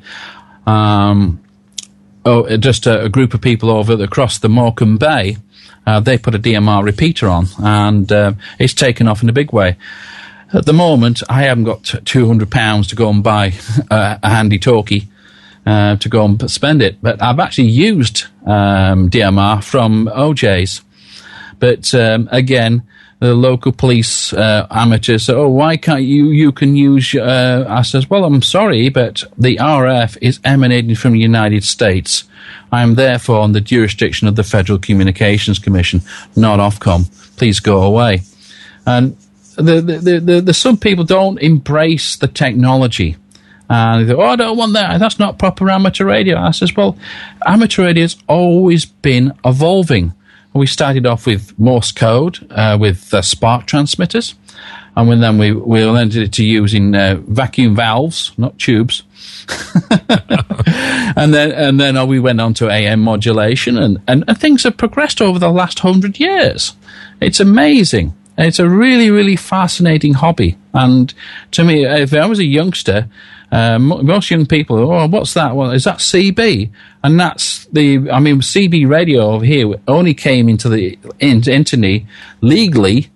Um, oh, just a, a group of people over across the Morecambe Bay. Uh, they put a D M R repeater on, and uh, it's taken off in a big way. At the moment, I haven't got two hundred pounds to go and buy uh, a handy talkie uh, to go and spend it, but I've actually used um, D M R from O J's. But um, again, the local police uh, amateurs say, oh, why can't you, you can use, uh, I says, well, I'm sorry, but the R F is emanating from the United States. I am therefore on the jurisdiction of the Federal Communications Commission, not Ofcom. Please go away. And the, the, the, the, the some people don't embrace the technology. And they go, oh, I don't want that. That's not proper amateur radio. I says, well, amateur radio has always been evolving. We started off with Morse code, uh, with uh, spark transmitters. And when then we, we ended it to using uh, vacuum valves, not tubes. and then and then oh, we went on to A M modulation, and, and, and things have progressed over the last hundred years. It's amazing. It's a really, really fascinating hobby. And to me, if I was a youngster, um, most young people, oh, what's that? Well, is that C B? And that's the, I mean, C B radio over here only came into the into, into me legally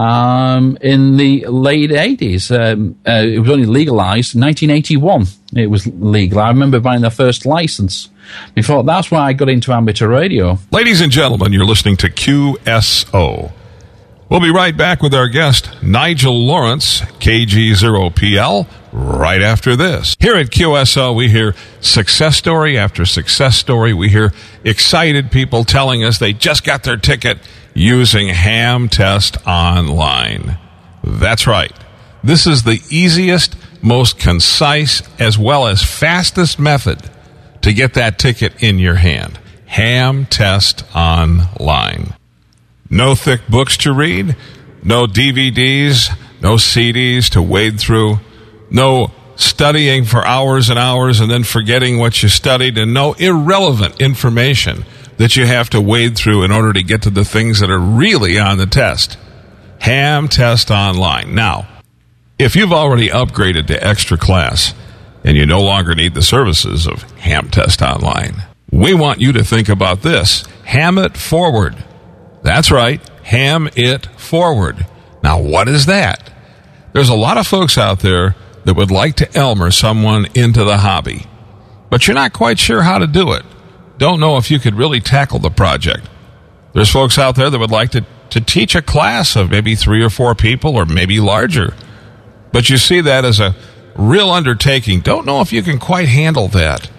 um, in the late eighties. Um, uh, it was only legalized in nineteen eighty-one. It was legal. I remember buying the first license. Before, that's why I got into amateur radio. Ladies and gentlemen, you're listening to Q S O. We'll be right back with our guest, Nigel Lawrence, K G zero P L, right after this. Here at Q S O, we hear success story after success story. We hear excited people telling us they just got their ticket using Ham Test Online. That's right. This is the easiest, most concise, as well as fastest method to get that ticket in your hand. Ham Test Online. No thick books to read, no D V Ds, no C Ds to wade through, no studying for hours and hours and then forgetting what you studied, and no irrelevant information that you have to wade through in order to get to the things that are really on the test. Ham Test Online. Now, if you've already upgraded to extra class and you no longer need the services of Ham Test Online, we want you to think about this. Ham it forward. That's right. Ham it forward. Now, what is that? There's a lot of folks out there that would like to Elmer someone into the hobby, but you're not quite sure how to do it. Don't know if you could really tackle the project. There's folks out there that would like to, to teach a class of maybe three or four people or maybe larger, but you see that as a real undertaking. Don't know if you can quite handle that.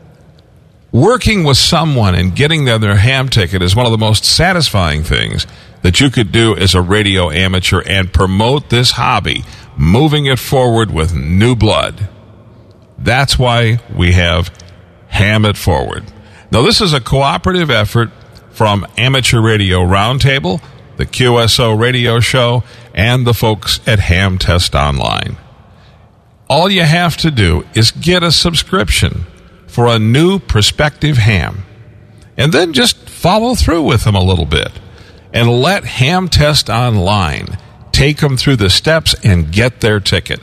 Working with someone and getting them their ham ticket is one of the most satisfying things that you could do as a radio amateur and promote this hobby, moving it forward with new blood. That's why we have Ham It Forward. Now, this is a cooperative effort from Amateur Radio Roundtable, the Q S O Radio Show, and the folks at Ham Test Online. All you have to do is get a subscription for a new prospective ham, and then just follow through with them a little bit and let Ham Test Online take them through the steps and get their ticket.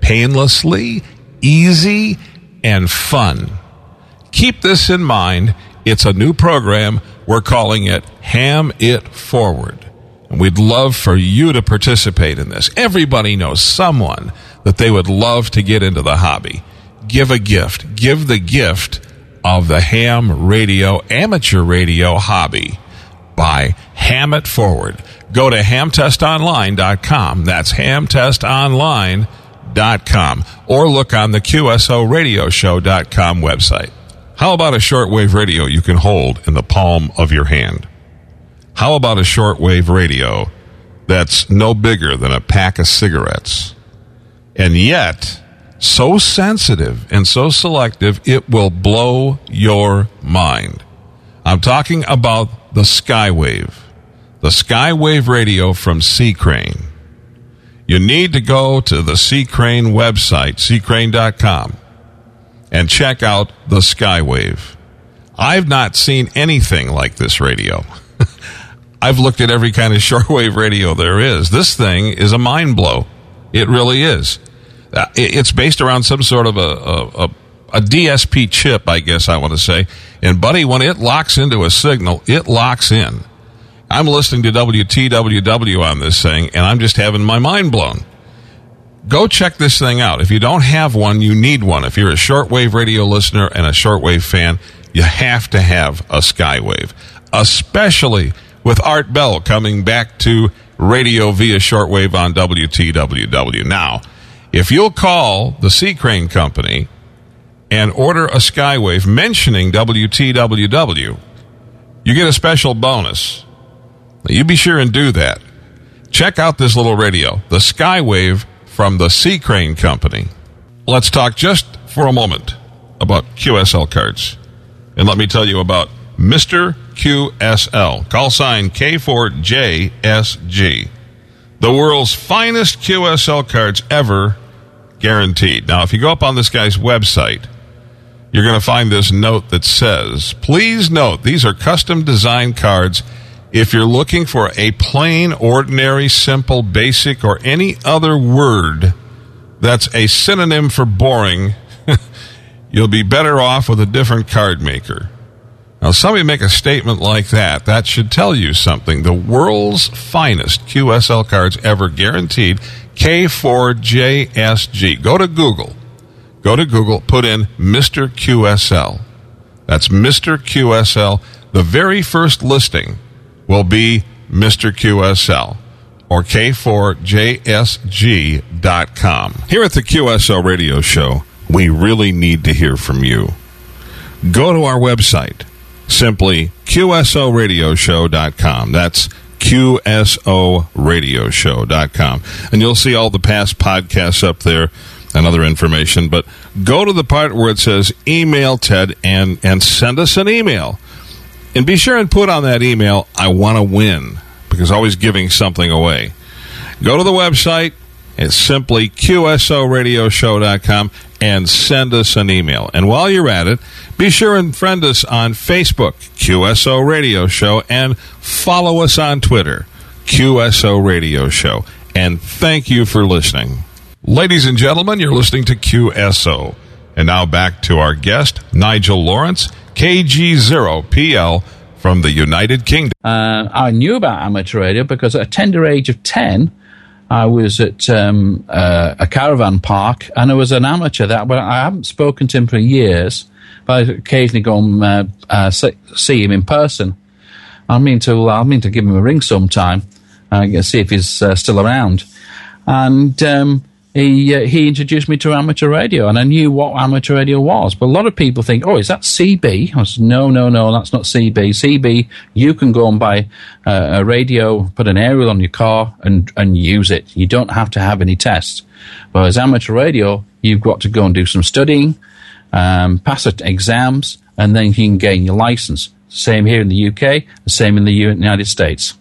painlessly, easy, and fun. Keep this in mind. It's a new program. We're calling it Ham It Forward. And we'd love for you to participate in this. Everybody knows someone that they would love to get into the hobby. Give a gift. Give the gift of the ham radio, amateur radio hobby by Ham It Forward. Go to ham test online dot com. That's ham test online dot com. Or look on the Q S O radio show dot com website. How about a shortwave radio you can hold in the palm of your hand? How about a shortwave radio that's no bigger than a pack of cigarettes? And yet, so sensitive and so selective, it will blow your mind. I'm talking about the Skywave. The Skywave radio from Sea Crane. You need to go to the Sea Crane website, sea crane dot com, and check out the Skywave. I've not seen anything like this radio. I've looked at every kind of shortwave radio there is. This thing is a mind blow. It really is. Uh, it's based around some sort of a, a, a, a D S P chip, I guess I want to say. And, buddy, when it locks into a signal, it locks in. I'm listening to W T W W on this thing, and I'm just having my mind blown. Go check this thing out. If you don't have one, you need one. If you're a shortwave radio listener and a shortwave fan, you have to have a Skywave, especially with Art Bell coming back to radio via shortwave on W T W W. Now, if you'll call the Sea Crane Company and order a Skywave mentioning W T W W, you get a special bonus. Now, you be sure and do that. Check out this little radio, the Skywave from the Sea Crane Company. Let's talk just for a moment about Q S L cards. And let me tell you about Mister Q S L. Call sign K four J S G. The world's finest Q S L cards ever, guaranteed. Now, if you go up on this guy's website, you're going to find this note that says, please note, these are custom designed cards. If you're looking for a plain, ordinary, simple, basic, or any other word that's a synonym for boring, you'll be better off with a different card maker. Now, somebody make a statement like that. That should tell you something. The world's finest Q S L cards ever, guaranteed. K four J S G. Go to Google. Go to Google. Put in Mister Q S L. That's Mister Q S L. The very first listing will be Mister Q S L or K four J S G dot com. Here at the Q S O Radio Show, we really need to hear from you. Go to our website. Simply Q S O radio show dot com. That's Q S O radio show dot com. And you'll see all the past podcasts up there and other information. But go to the part where it says email Ted and, and send us an email. And be sure and put on that email, I want to win, because always giving something away. Go to the website. It's simply Q S O radio show dot com and send us an email. And while you're at it, be sure and friend us on Facebook, Q S O Radio Show, and follow us on Twitter, Q S O Radio Show. And thank you for listening. Ladies and gentlemen, you're listening to Q S O. And now back to our guest, Nigel Lawrence, K G zero P L from the United Kingdom. Uh, I knew about amateur radio because at a tender age of ten, I was at um, uh, a caravan park, and there was an amateur that, well, I haven't spoken to him for years, but I occasionally go and uh, uh, see him in person. I mean to, I mean to give him a ring sometime and see if he's uh, still around. And um, he uh, he introduced me to amateur radio, and I knew what amateur radio was. But a lot of people think, oh, is that C B? I said, no, no, no, that's not C B. C B, you can go and buy uh, a radio, put an aerial on your car, and, and use it. You don't have to have any tests. Whereas amateur radio, you've got to go and do some studying, um, pass it exams, and then you can gain your license. Same here in the U K, the same in the United States.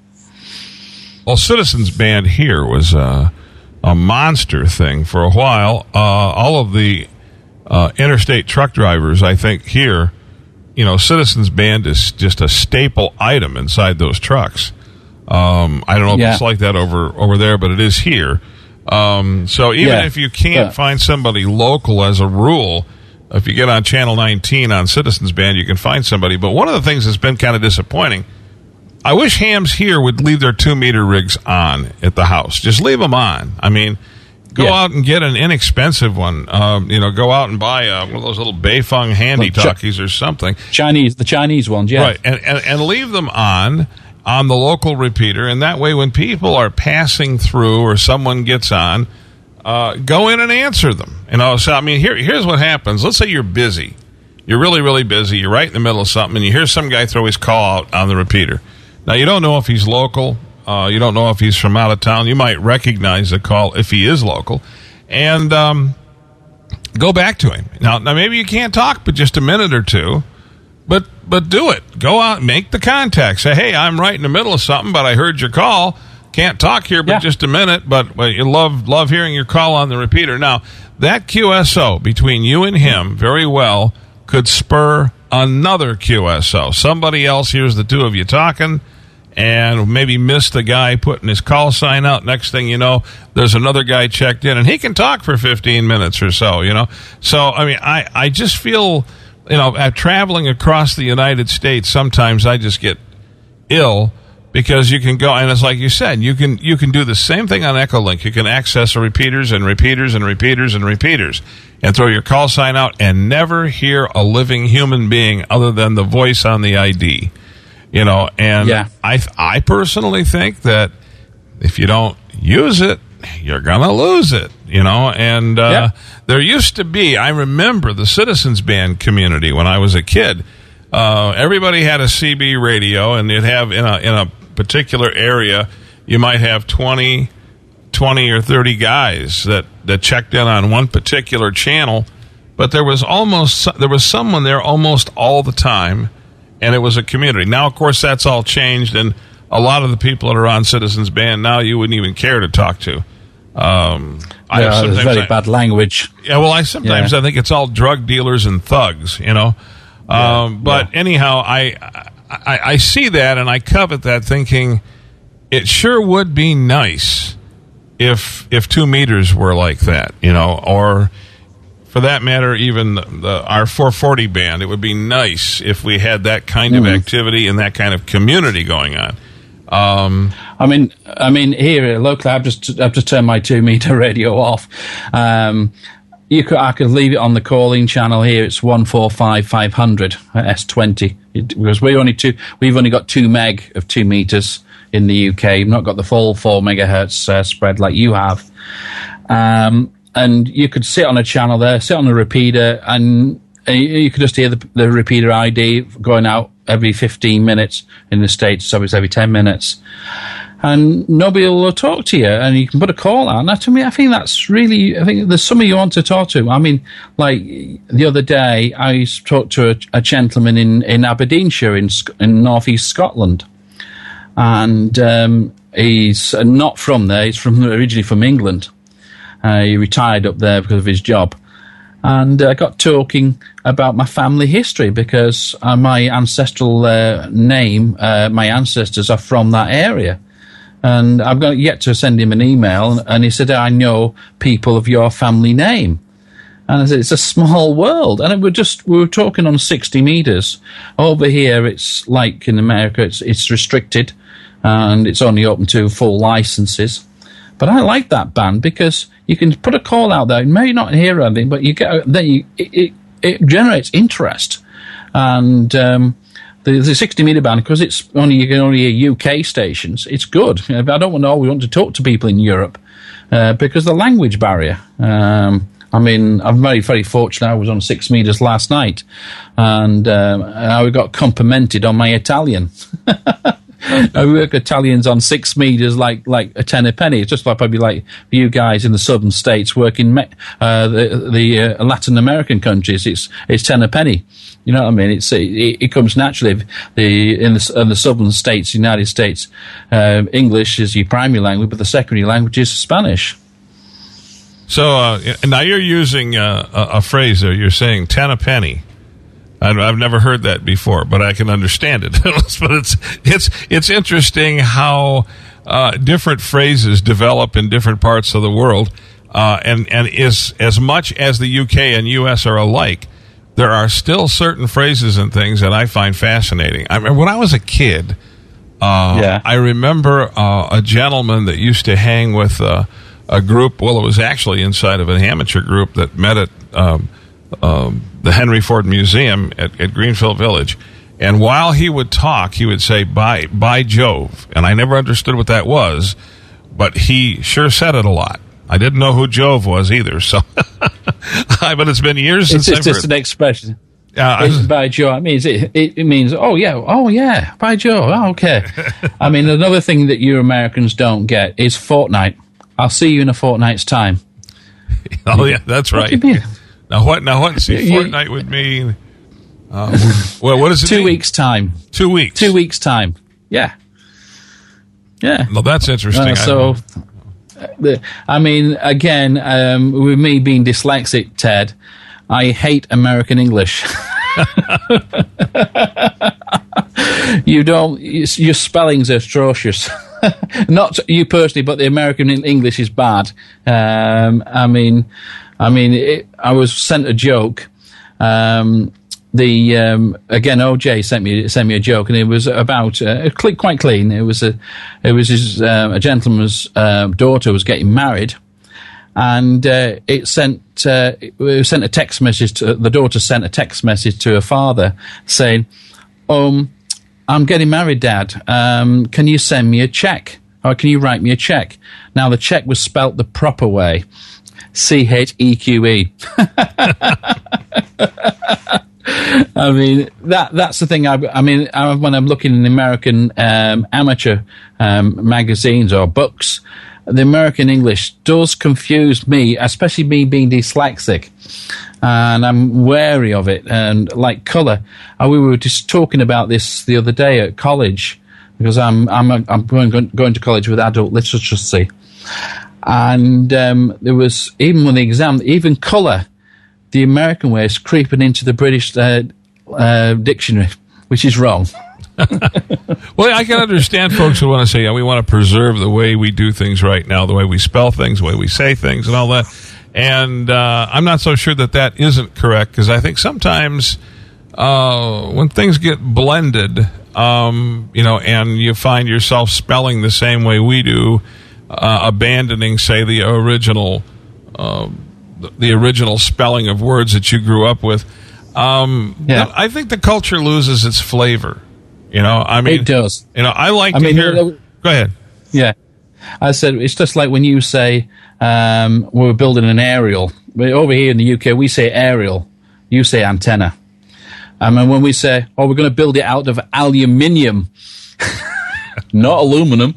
Well, Citizens Band here was uh, a monster thing for a while. Uh, all of the uh, interstate truck drivers, I think, here, you know, Citizens Band is just a staple item inside those trucks. Um, I don't know if yeah. it's like that over, over there, but it is here. Um, so even Yeah, if you can't but- find somebody local as a rule, if you get on Channel nineteen on Citizens Band, you can find somebody. But one of the things that's been kind of disappointing, I wish hams here would leave their two-meter rigs on at the house. Just leave them on. I mean, go Yeah. out and get an inexpensive one. Um, you know, go out and buy uh, one of those little Beifeng handy Like Chi- talkies or something. Chinese, the Chinese ones, yeah. Right, and, and, and leave them on on the local repeater, and that way when people are passing through or someone gets on, uh, go in and answer them. You know, so I mean, here here's what happens. Let's say you're busy. You're really, really busy. You're right in the middle of something, and you hear some guy throw his call out on the repeater. Now, you don't know if he's local. Uh, you don't know if he's from out of town. You might recognize the call if he is local. And um, go back to him. Now, now, maybe you can't talk but just a minute or two, but but do it. Go out and make the contact. Say, hey, I'm right in the middle of something, but I heard your call. Can't talk here but Yeah. just a minute, but well, you love love hearing your call on the repeater. Now, that Q S O between you and him very well could spur another Q S O. Somebody else hears the two of you talking and maybe missed the guy putting his call sign out. Next thing you know, there's another guy checked in, and he can talk for fifteen minutes or so, you know. So, I mean, I, I just feel, you know, at traveling across the United States, sometimes I just get ill because you can go, and it's like you said, you can you can do the same thing on Echolink. You can access the repeaters and repeaters and repeaters and repeaters and throw your call sign out and never hear a living human being other than the voice on the I D. You know, and Yeah. I I personally think that if you don't use it, you're going to lose it, you know. And uh, Yeah. there used to be, I remember the Citizens Band community when I was a kid. Uh, everybody had a C B radio, and you'd have in a in a particular area, you might have twenty, twenty or thirty guys that, that checked in on one particular channel, but there was almost there was someone there almost all the time, and it was a community. Now, of course, that's all changed, and a lot of the people that are on Citizens Band now you wouldn't even care to talk to. Um, I Yeah, there's sometimes very I- bad language. yeah, well, I sometimes Yeah. I think it's all drug dealers and thugs, you know. Um, but yeah. anyhow, I, I I see that and I covet that, thinking it sure would be nice if if two meters were like that, you know, or for that matter, even the, the, our four forty band. It would be nice if we had that kind Mm. of activity and that kind of community going on. Um, I mean, I mean, here locally, I've just I've just turned my two meter radio off. Um, you could I could leave it on the calling channel here. It's one four five five hundred S twenty because we only two we've only got two meg of two meters in the U K. We've not got the full four megahertz uh, spread like you have. Um, and you could sit on a channel there, sit on the repeater, and uh, you could just hear the, the repeater I D going out every fifteen minutes in the States, so it's every ten minutes. And nobody will talk to you, and you can put a call out. And to me, I think that's really, I think there's somebody you want to talk to. I mean, like the other day, I talked to a, a gentleman in, in Aberdeenshire in, in northeast Scotland. And um, he's not from there, he's from originally from England. Uh, he retired up there because of his job. And I uh, got talking about my family history because uh, my ancestral uh, name, uh, my ancestors are from that area. And I've got yet to send him an email, and he said, I know people of your family name. And I said, it's a small world. And we're just, we were talking on sixty meters. Over here, it's like in America, it's, it's restricted, and it's only open to full licenses. But I like that band because you can put a call out there. You may not hear anything, but you get then you, it, it, it generates interest. And um, the, the sixty meter band, because it's only you can only hear U K stations. It's good. I don't know. We want to talk to people in Europe uh, because the language barrier. Um, I mean, I'm very, very fortunate. I was on six meters last night, and um, I got complimented on my Italian. I work Italians on six meters like like a ten a penny. It's just like probably like you guys in the southern states working me- uh, the the uh, Latin American countries. It's it's ten a penny. You know what I mean? It's it, it comes naturally. The in the in the southern states, United States, uh, English is your primary language, but the secondary language is Spanish. so uh, now you're using uh, a, a phrase there. You're saying ten a penny. I've never heard that before, but I can understand it. But it's it's it's interesting how uh, different phrases develop in different parts of the world. Uh, and, and is, as much as the U K and U S are alike, there are still certain phrases and things that I find fascinating. I remember when I was a kid, uh, yeah. I remember uh, a gentleman that used to hang with uh, a group, well, it was actually inside of an amateur group that met at um, um, the Henry Ford Museum at, at Greenfield Village. And while he would talk, he would say, by, by Jove. And I never understood what that was, but he sure said it a lot. I didn't know who Jove was either, so but it's been years it's since I've It's just heard. an expression. Uh, it's by Joe. It means it, it, it means oh yeah, oh yeah, by Joe. Oh, okay. I mean, another thing that you Americans don't get is fortnight. I'll see you in a fortnight's time. Oh yeah, that's right. What do you mean? Now what? Now what? See, You- fortnight would mean. Uh, well, what does it Two mean? weeks time. Two weeks. Two weeks time. Yeah. Yeah. Well, that's interesting. Uh, so, the, I mean, again, um, with me being dyslexic, Ted, I hate American English. You don't. Your spellings are atrocious. Not you personally, but the American English is bad. Um, I mean, I mean, it, I was sent a joke. Um, the um, again, O J sent me sent me a joke, and it was about uh, quite clean. It was a it was his, uh, a gentleman's uh, daughter was getting married, and uh, it sent uh, it sent a text message to the daughter sent a text message to her father saying, "Um, I'm getting married, Dad. Um, can you send me a check, or can you write me a check?" Now the check was spelt the proper way, C H E Q E. I mean, that that's the thing. I, I mean, I, when I'm looking in American um, amateur um, magazines or books, the American English does confuse me, especially me being dyslexic, and I'm wary of it. And like colour, uh, we were just talking about this the other day at college because I'm I'm a, I'm going going to college with adult literacy, and um, there was even when the exam, even colour. The American way is creeping into the British uh, uh, dictionary, which is wrong. Well, I can understand folks who want to say, yeah, we want to preserve the way we do things right now, the way we spell things, the way we say things, and all that. And uh, I'm not so sure that that isn't correct, because I think sometimes uh, when things get blended, um, you know, and you find yourself spelling the same way we do, uh, abandoning, say, the original uh the original spelling of words that you grew up with, um, yeah. I think the culture loses its flavor. You know, I mean, it does. You know, I like I to mean, hear. uh, Go ahead. Yeah, I said it's just like when you say um, we're building an aerial. Over here in the U K, we say aerial. You say antenna. I mean, when we say, "Oh, we're going to build it out of aluminium," not aluminum.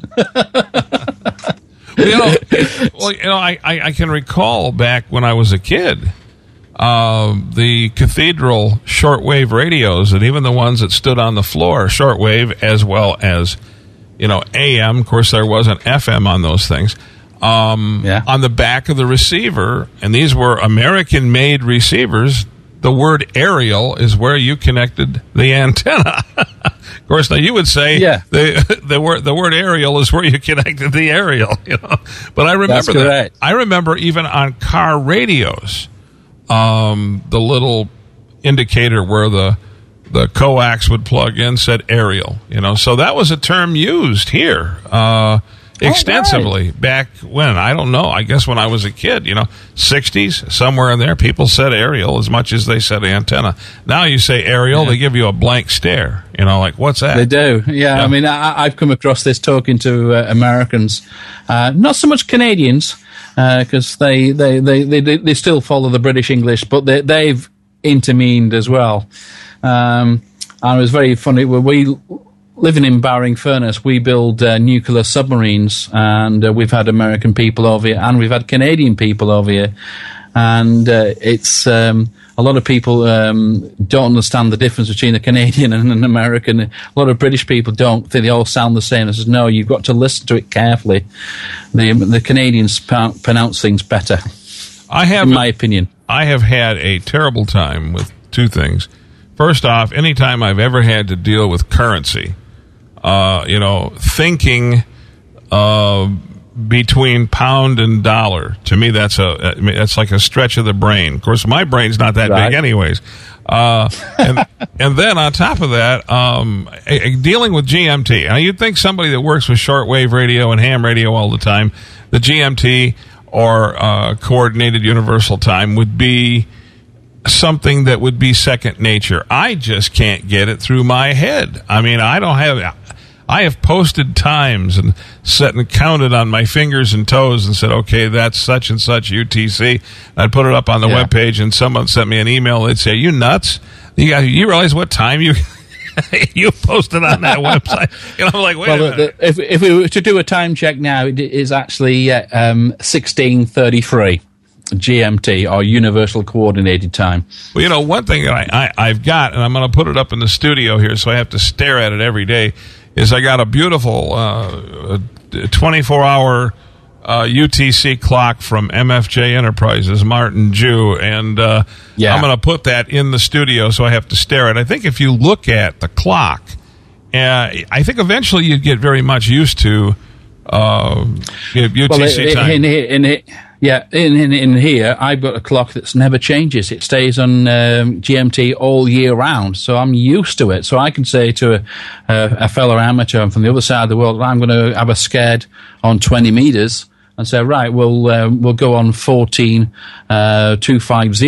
You know, well, you know, I, I, I can recall back when I was a kid, uh, the cathedral shortwave radios, and even the ones that stood on the floor, shortwave as well as, you know, A M. Of course, there wasn't F M on those things. Um, yeah. On the back of the receiver, and these were American-made receivers. The word aerial is where you connected the antenna. Of course, now you would say yeah. the the word the word aerial is where you connected the aerial, you know. But I remember That's that. correct. I remember even on car radios, um, the little indicator where the the coax would plug in said aerial, you know. So that was a term used here uh, extensively right. back when, I don't know, I guess when I was a kid, you know, sixties, somewhere in there, people said aerial as much as they said antenna. Now you say aerial, yeah. they give you a blank stare, you know, like, what's that? They do, yeah. yeah. I mean, I, I've come across this talking to uh, Americans, uh, not so much Canadians, because uh, they, they, they, they, they still follow the British English, but they, they've intervened as well. Um, and it was very funny, we... Living in Barring-Furness, we build uh, nuclear submarines, and uh, we've had American people over here, and we've had Canadian people over here, and uh, it's um, a lot of people um, don't understand the difference between a Canadian and an American. A lot of British people don't think they all sound the same. I says, no, you've got to listen to it carefully. The the Canadians pronounce things better. I have, in my opinion, I have had a terrible time with two things. First off, anytime I've ever had to deal with currency. Uh, you know, thinking uh, between pound and dollar. To me, that's a that's like a stretch of the brain. Of course, my brain's not that right. big, anyways. Uh, and and then on top of that, um, a, a dealing with G M T. Now, you'd think somebody that works with shortwave radio and ham radio all the time, the G M T or uh, coordinated universal time would be something that would be second nature. I just can't get it through my head. I mean, I don't have. I have posted times and set and counted on my fingers and toes and said, okay, that's such and such U T C. I'd put it up on the yeah. webpage, and someone sent me an email. They'd say, you nuts? You, got, you realize what time you you posted on that website? And I'm like, wait well, a minute. The, if, if we were to do a time check now, it is actually uh, um, sixteen thirty-three. G M T, or Universal Coordinated Time. Well, you know, one thing that I, I, I've got, and I'm going to put it up in the studio here, so I have to stare at it every day, is I got a beautiful uh, twenty-four hour uh, U T C clock from M F J Enterprises, Martin Jew, and uh, yeah. I'm going to put that in the studio, so I have to stare at it. I think if you look at the clock, uh, I think eventually you'd get very much used to uh, U T C well, it, time. In, in, in, Yeah, in, in in here, I've got a clock that never changes. It stays on um, G M T all year round, so I'm used to it. So I can say to a, a, a fellow amateur from the other side of the world, I'm going to have a scad on twenty meters and say, right, we'll uh, we'll go on fourteen uh, two fifty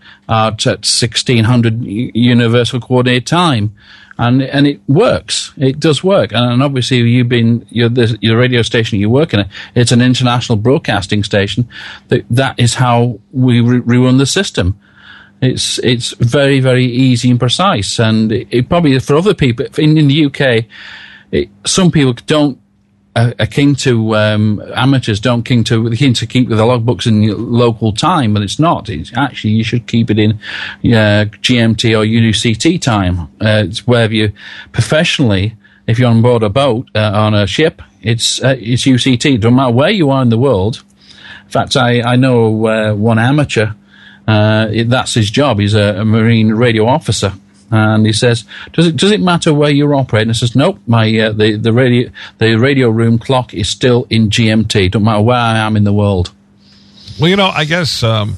at, at sixteen hundred universal coordinate time. And and it works. It does work. And obviously, you've been you're the your radio station you work in. It, it's an international broadcasting station. That that is how we re- rerun the system. It's it's very very easy and precise. And it, it probably for other people in, in the U K, it, some people don't are, are keen to um, amateurs don't keen to keen to keep the logbooks in local time, but it's not. It's actually you should keep it in uh, G M T or U C T time. Uh, it's wherever you professionally, if you're on board a boat uh, on a ship, it's uh, it's U C T. Doesn't matter where you are in the world. In fact, I I know uh, one amateur. Uh, it, that's his job. He's a, a marine radio officer. And he says, "Does it does it matter where you're operating?" I says, "Nope. My uh, the the radio the radio room clock is still in G M T. Don't matter where I am in the world." Well, you know, I guess um,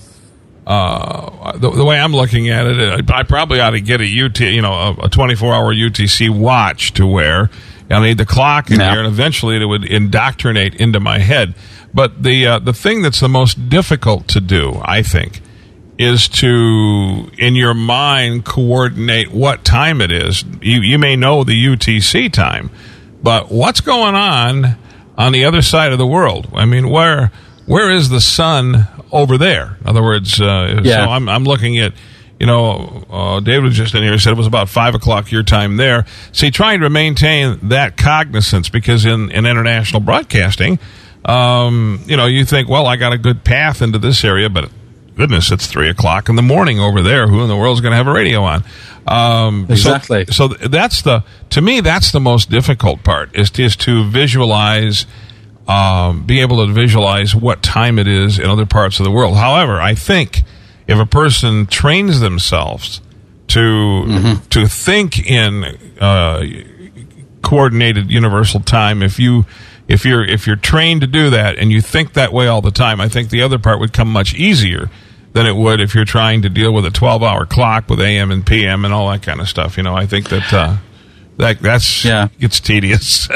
uh, the, the way I'm looking at it, I, I probably ought to get a U T, you know, a twenty-four hour U T C watch to wear. I need the clock in yeah. here, and eventually it would indoctrinate into my head. But the uh, the thing that's the most difficult to do, I think, is to, in your mind, coordinate what time it is. You, you may know the U T C time, but what's going on on the other side of the world? I mean, where where is the sun over there? In other words, uh, yeah. so I'm, I'm looking at, you know, uh, David was just in here, he said it was about five o'clock your time there. See, trying to maintain that cognizance, because in, in international broadcasting, um, you know, you think, well, I got a good path into this area, but goodness, it's three o'clock in the morning over there. Who in the world is going to have a radio on? Um, exactly. So, so that's the, to me, that's the most difficult part, is to, is to visualize, um, be able to visualize what time it is in other parts of the world. However, I think if a person trains themselves to, mm-hmm. to think in, uh, coordinated universal time, if you, if you're, if you're trained to do that and you think that way all the time, I think the other part would come much easier than it would if you're trying to deal with a twelve hour clock with A M and P M and all that kind of stuff. You know, I think that uh, that that's yeah. gets tedious.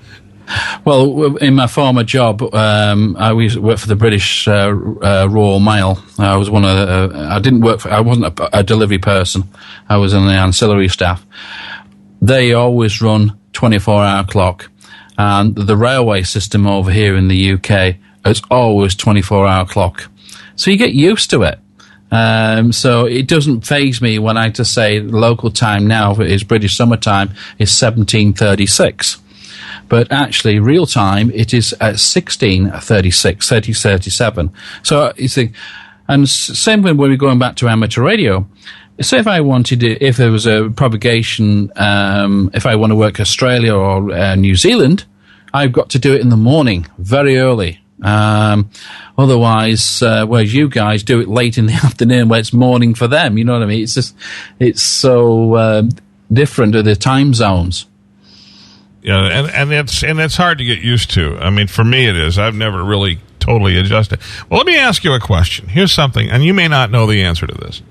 Well, in my former job, um, I worked for the British uh, uh, Royal Mail. I was one of the, uh, I didn't work for, I wasn't a, a delivery person. I was in the ancillary staff. They always run twenty-four hour clock, and the railway system over here in the U K is always twenty-four hour clock. So you get used to it. Um, so it doesn't faze me when I just say local time now is British summertime is seventeen thirty-six. But actually, real time, it is at sixteen thirty-six, thirty thirty-seven. So you think, and same when we're going back to amateur radio. Say if I wanted to, if there was a propagation, um, if I want to work Australia or uh, New Zealand, I've got to do it in the morning, very early. Um, otherwise, uh, whereas you guys do it late in the afternoon where it's morning for them, you know what I mean? It's just, it's so uh, different to the time zones. Yeah, and and it's and it's hard to get used to. I mean, for me, it is. I've never really totally adjusted. Well, let me ask you a question. Here's something, and you may not know the answer to this,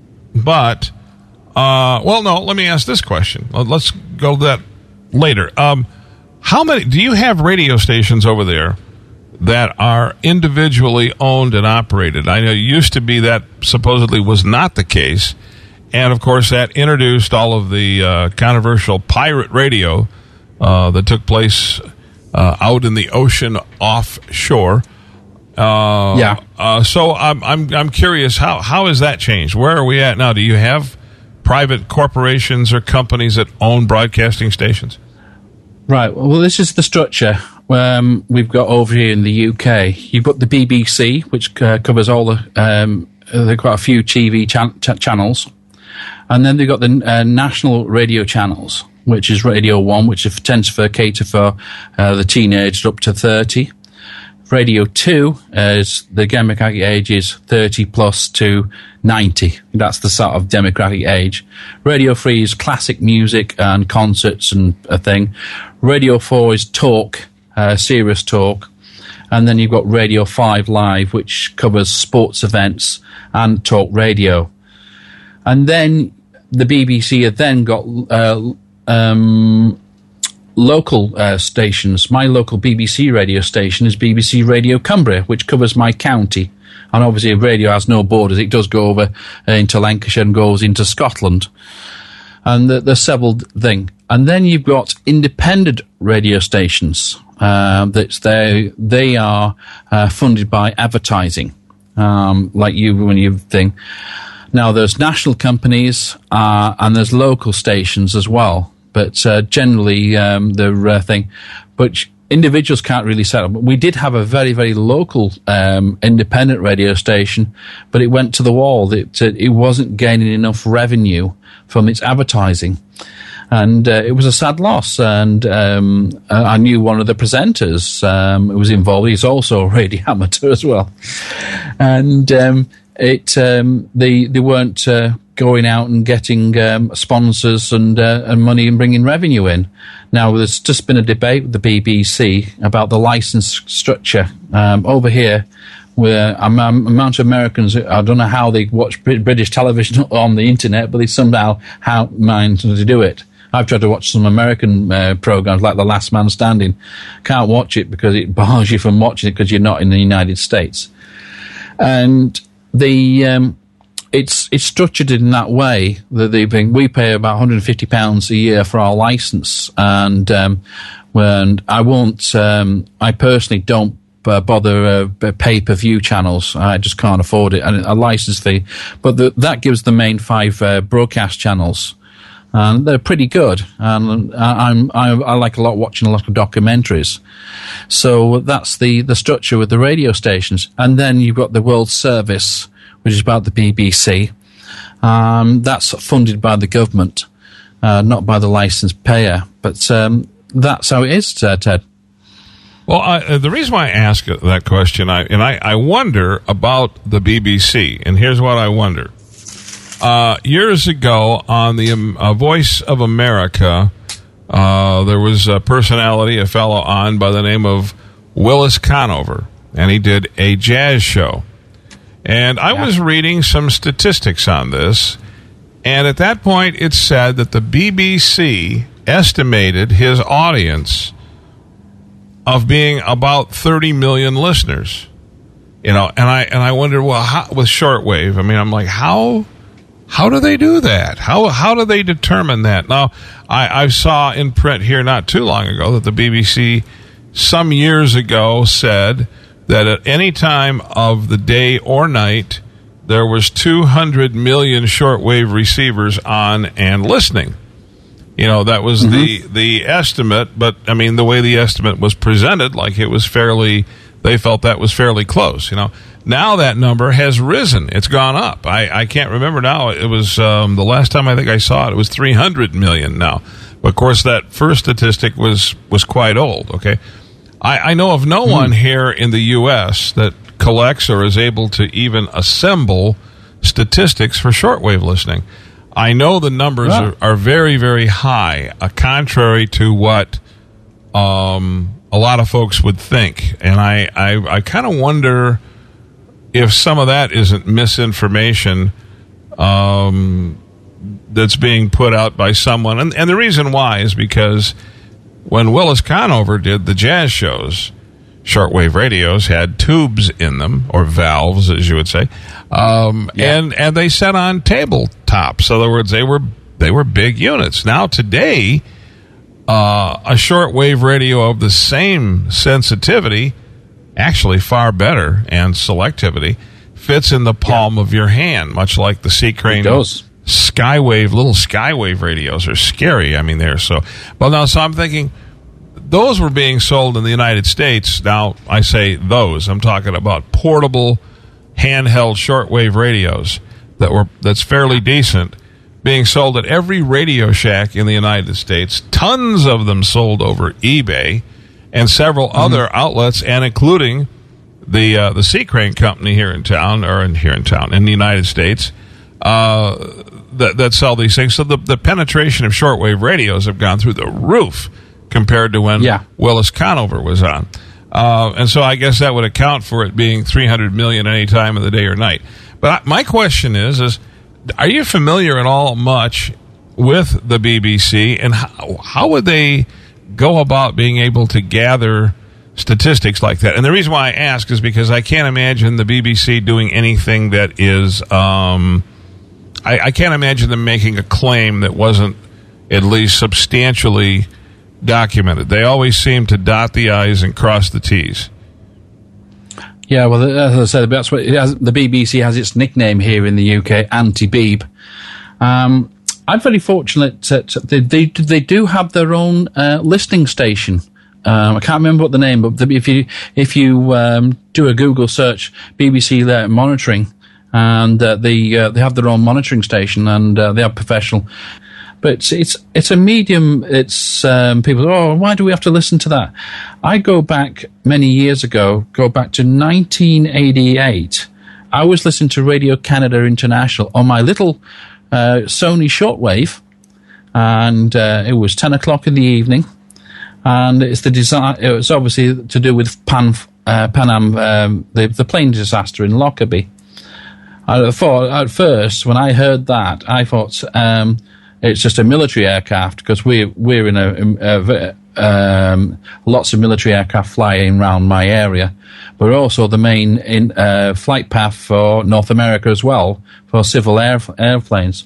but uh, well, no. Let me ask this question. Let's go to that later. Um, how many do you have radio stations over there that are individually owned and operated? I know it used to be that supposedly was not the case, and of course that introduced all of the uh, controversial pirate radio uh, that took place uh, out in the ocean offshore. Uh, yeah. Uh, so I'm I'm I'm curious, how how has that changed? Where are we at now? Do you have private corporations or companies that own broadcasting stations? Right. Well, this is the structure um, we've got over here in the U K. You've got the B B C, which uh, covers all the. Um, they've got a few T V chan- ch- channels, and then they've got the uh, national radio channels, which is Radio One, which tends to cater for uh, the teenagers up to thirty. Radio two is the democratic age is thirty plus to ninety. That's the sort of democratic age. Radio three is classic music and concerts and a thing. Radio four is talk, uh, serious talk. And then you've got Radio five Live, which covers sports events and talk radio. And then the B B C have then got uh, um, local uh, stations. My local B B C radio station is B B C Radio Cumbria, which covers my county. And obviously radio has no borders. It does go over uh, into Lancashire and goes into Scotland. And the, there's several things. And then you've got independent radio stations. Uh, that's they they are uh, funded by advertising, um, like you when you think. Now there's national companies uh, and there's local stations as well, but uh, generally um, the uh, thing. But individuals can't really set up. We did have a very very local um, independent radio station, but it went to the wall. It it wasn't gaining enough revenue from its advertising. And uh, it was a sad loss. And um, I knew one of the presenters um, who was involved. He's also a radio amateur as well. And um, it um, they they weren't uh, going out and getting um, sponsors and uh, and money and bringing revenue in. Now there's just been a debate with the B B C about the license structure um, over here. Where a amount of Americans, I don't know how they watch British television on the internet, but they somehow how mind to do it. I've tried to watch some American uh, programs like The Last Man Standing. Can't watch it because it bars you from watching it because you're not in the United States. And the um, it's it's structured in that way that they bring, we pay about one hundred fifty pounds a year for our license, and um, when I won't, um, I personally don't uh, bother uh, pay-per-view channels. I just can't afford it, and a license fee. But the, that gives the main five uh, broadcast channels. And they're pretty good, and I'm, I, I like a lot watching a lot of documentaries. So that's the, the structure with the radio stations. And then you've got the World Service, which is about the B B C. Um, that's funded by the government, uh, not by the license payer. But um, that's how it is, uh, Ted. Well, I, the reason why I ask that question, I, and I, I wonder about the B B C, and here's what I wonder. Uh, years ago on the um, uh, Voice of America, uh, there was a personality, a fellow on by the name of Willis Conover, and he did a jazz show. And I yeah. was reading some statistics on this, and at that point it said that the B B C estimated his audience of being about thirty million listeners. You know, and I and I wondered, well, how, with shortwave, I mean, I'm like, how... How do they do that? How how do they determine that? Now, I, I saw in print here not too long ago that the B B C some years ago said that at any time of the day or night, there was two hundred million shortwave receivers on and listening. You know, that was mm-hmm. the, the estimate, but, I mean, the way the estimate was presented, like it was fairly, they felt that was fairly close, you know. Now that number has risen. It's gone up. I, I can't remember now. It was um, the last time I think I saw it, it was three hundred million now. But, of course, that first statistic was, was quite old, okay? I, I know of no hmm. one here in the U S that collects or is able to even assemble statistics for shortwave listening. I know the numbers wow. are, are very, very high, uh, contrary to what um, a lot of folks would think. And I, I, I kind of wonder if some of that isn't misinformation um, that's being put out by someone. And, and the reason why is because when Willis Conover did the jazz shows, shortwave radios had tubes in them, or valves, as you would say, um, yeah. and and they sat on tabletops. In other words, they were they were big units. Now today, uh, a shortwave radio of the same sensitivity, actually far better, and selectivity, fits in the palm yeah. of your hand, much like the Seacrane Skywave. Little Skywave radios are scary. I mean, they're so. Well, now, so I'm thinking. Those were being sold in the United States. Now, I say those. I'm talking about portable, handheld shortwave radios that were that's fairly decent, being sold at every Radio Shack in the United States. Tons of them sold over eBay and several mm-hmm. other outlets, and including the uh, the Seacrane company here in town, or in here in town in the United States, uh, that that sell these things. So the the penetration of shortwave radios have gone through the roof compared to when yeah. Willis Conover was on. Uh, and so I guess that would account for it being three hundred million any time of the day or night. But I, my question is, is are you familiar at all much with the B B C, and how, how would they go about being able to gather statistics like that? And the reason why I ask is because I can't imagine the B B C doing anything that is, um, I, I can't imagine them making a claim that wasn't at least substantially documented. They always seem to dot the I's and cross the T's. Yeah, well, as I said, that's what it has, the B B C has its nickname here in the U K, Anti-Beeb. Um, I'm very fortunate that they, they they do have their own uh, listening station. Um, I can't remember what the name, but if you if you um, do a Google search, B B C monitoring, and uh, they uh, they have their own monitoring station, and uh, they have professional. But it's, it's it's a medium. It's um, people. Oh, why do we have to listen to that? I go back many years ago. Go back to nineteen eighty-eight. I was listening to Radio Canada International on my little uh, Sony shortwave, and uh, it was ten o'clock in the evening. And it's the design. It was obviously to do with Pan uh, Pan Am, um, the the plane disaster in Lockerbie. I thought at first when I heard that, I thought. Um, It's just a military aircraft because we're we're in a, a, a um, lots of military aircraft flying around my area, but also the main in, uh, flight path for North America as well for civil air, airplanes.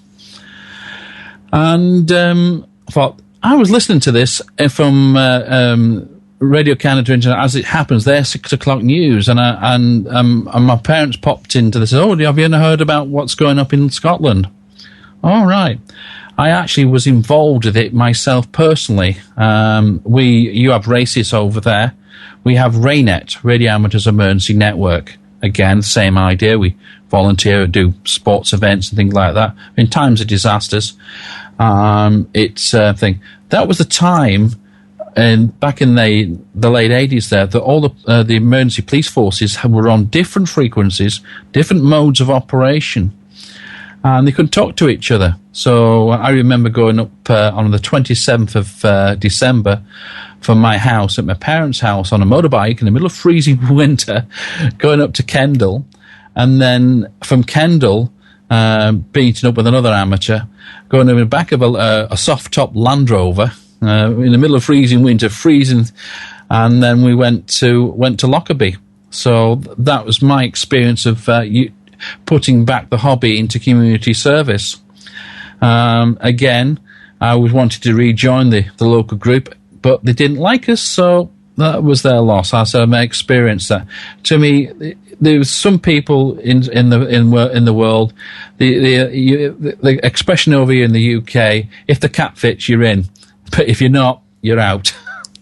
And um, I thought I was listening to this from uh, um, Radio Canada International. As it happens, they're six o'clock news, and I, and, um, and my parents popped into this. Oh, have you ever heard about what's going up in Scotland? All right. I actually was involved with it myself personally. Um, we, you have RACES over there. We have RAYNET, Radio Amateurs Emergency Network. Again, same idea. We volunteer, do sports events and things like that. In times of disasters, um, it's a thing. That was the time, and back in the the late eighties, there that all the uh, the emergency police forces were on different frequencies, different modes of operation. And they couldn't talk to each other. So I remember going up uh, on the twenty-seventh of uh, December from my house at my parents' house on a motorbike in the middle of freezing winter, going up to Kendal. And then from Kendal, uh, beating up with another amateur, going in the back of a, a, a soft-top Land Rover uh, in the middle of freezing winter, freezing. And then we went to went to Lockerbie. So that was my experience of uh, you, putting back the hobby into community service. Um, again, I was wanted to rejoin the, the local group, but they didn't like us, so that was their loss. I said I experienced that. To me, there's some people in in the in in the world. The the, you, the expression over here in the U K: if the cat fits, you're in, but if you're not, you're out.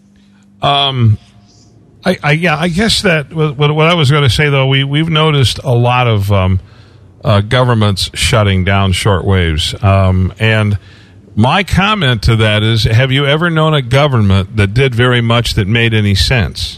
um. I, I yeah, I guess that what, what I was going to say though, we we've noticed a lot of um, uh, governments shutting down shortwaves, um, and my comment to that is: have you ever known a government that did very much that made any sense?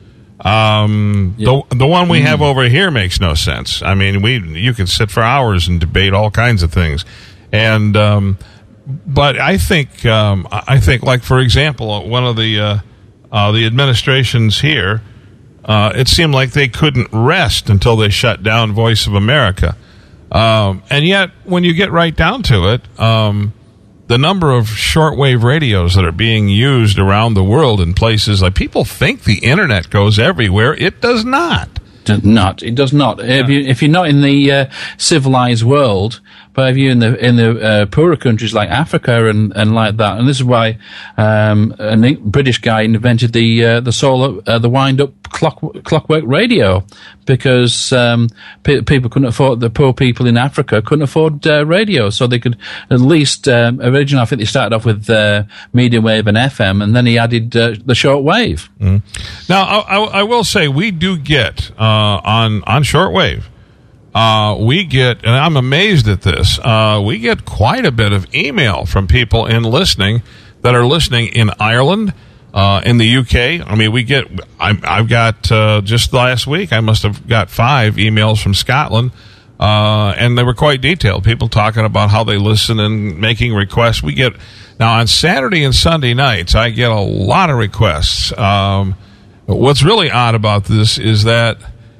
Um, yeah. The the one we mm. have over here makes no sense. I mean, we you can sit for hours and debate all kinds of things, and um, but I think um, I think like for example, one of the uh, uh, the administrations here, uh, it seemed like they couldn't rest until they shut down Voice of America. Um, and yet, when you get right down to it, um, the number of shortwave radios that are being used around the world in places like people think the internet goes everywhere. It does not. Does not. It does not. Yeah. If, you, if you're not in the uh, civilized world, but if you're in the in the uh, poorer countries like Africa and, and like that, and this is why um, a British guy invented the uh, the solar uh, the wind up clock clockwork radio, because um, pe- people couldn't afford, the poor people in Africa couldn't afford uh, radio, so they could at least um, originally I think they started off with uh, medium wave and F M, and then he added uh, the short wave. Mm. Now I, I, I will say we do get uh, on on shortwave. Uh, we get, and I'm amazed at this, uh, we get quite a bit of email from people in listening that are listening in Ireland, uh, in the U K. I mean, we get, I, I've got, uh, just last week, I must have got five emails from Scotland, uh, and they were quite detailed. People talking about how they listen and making requests. We get, now on Saturday and Sunday nights, I get a lot of requests. Um, what's really odd about this is that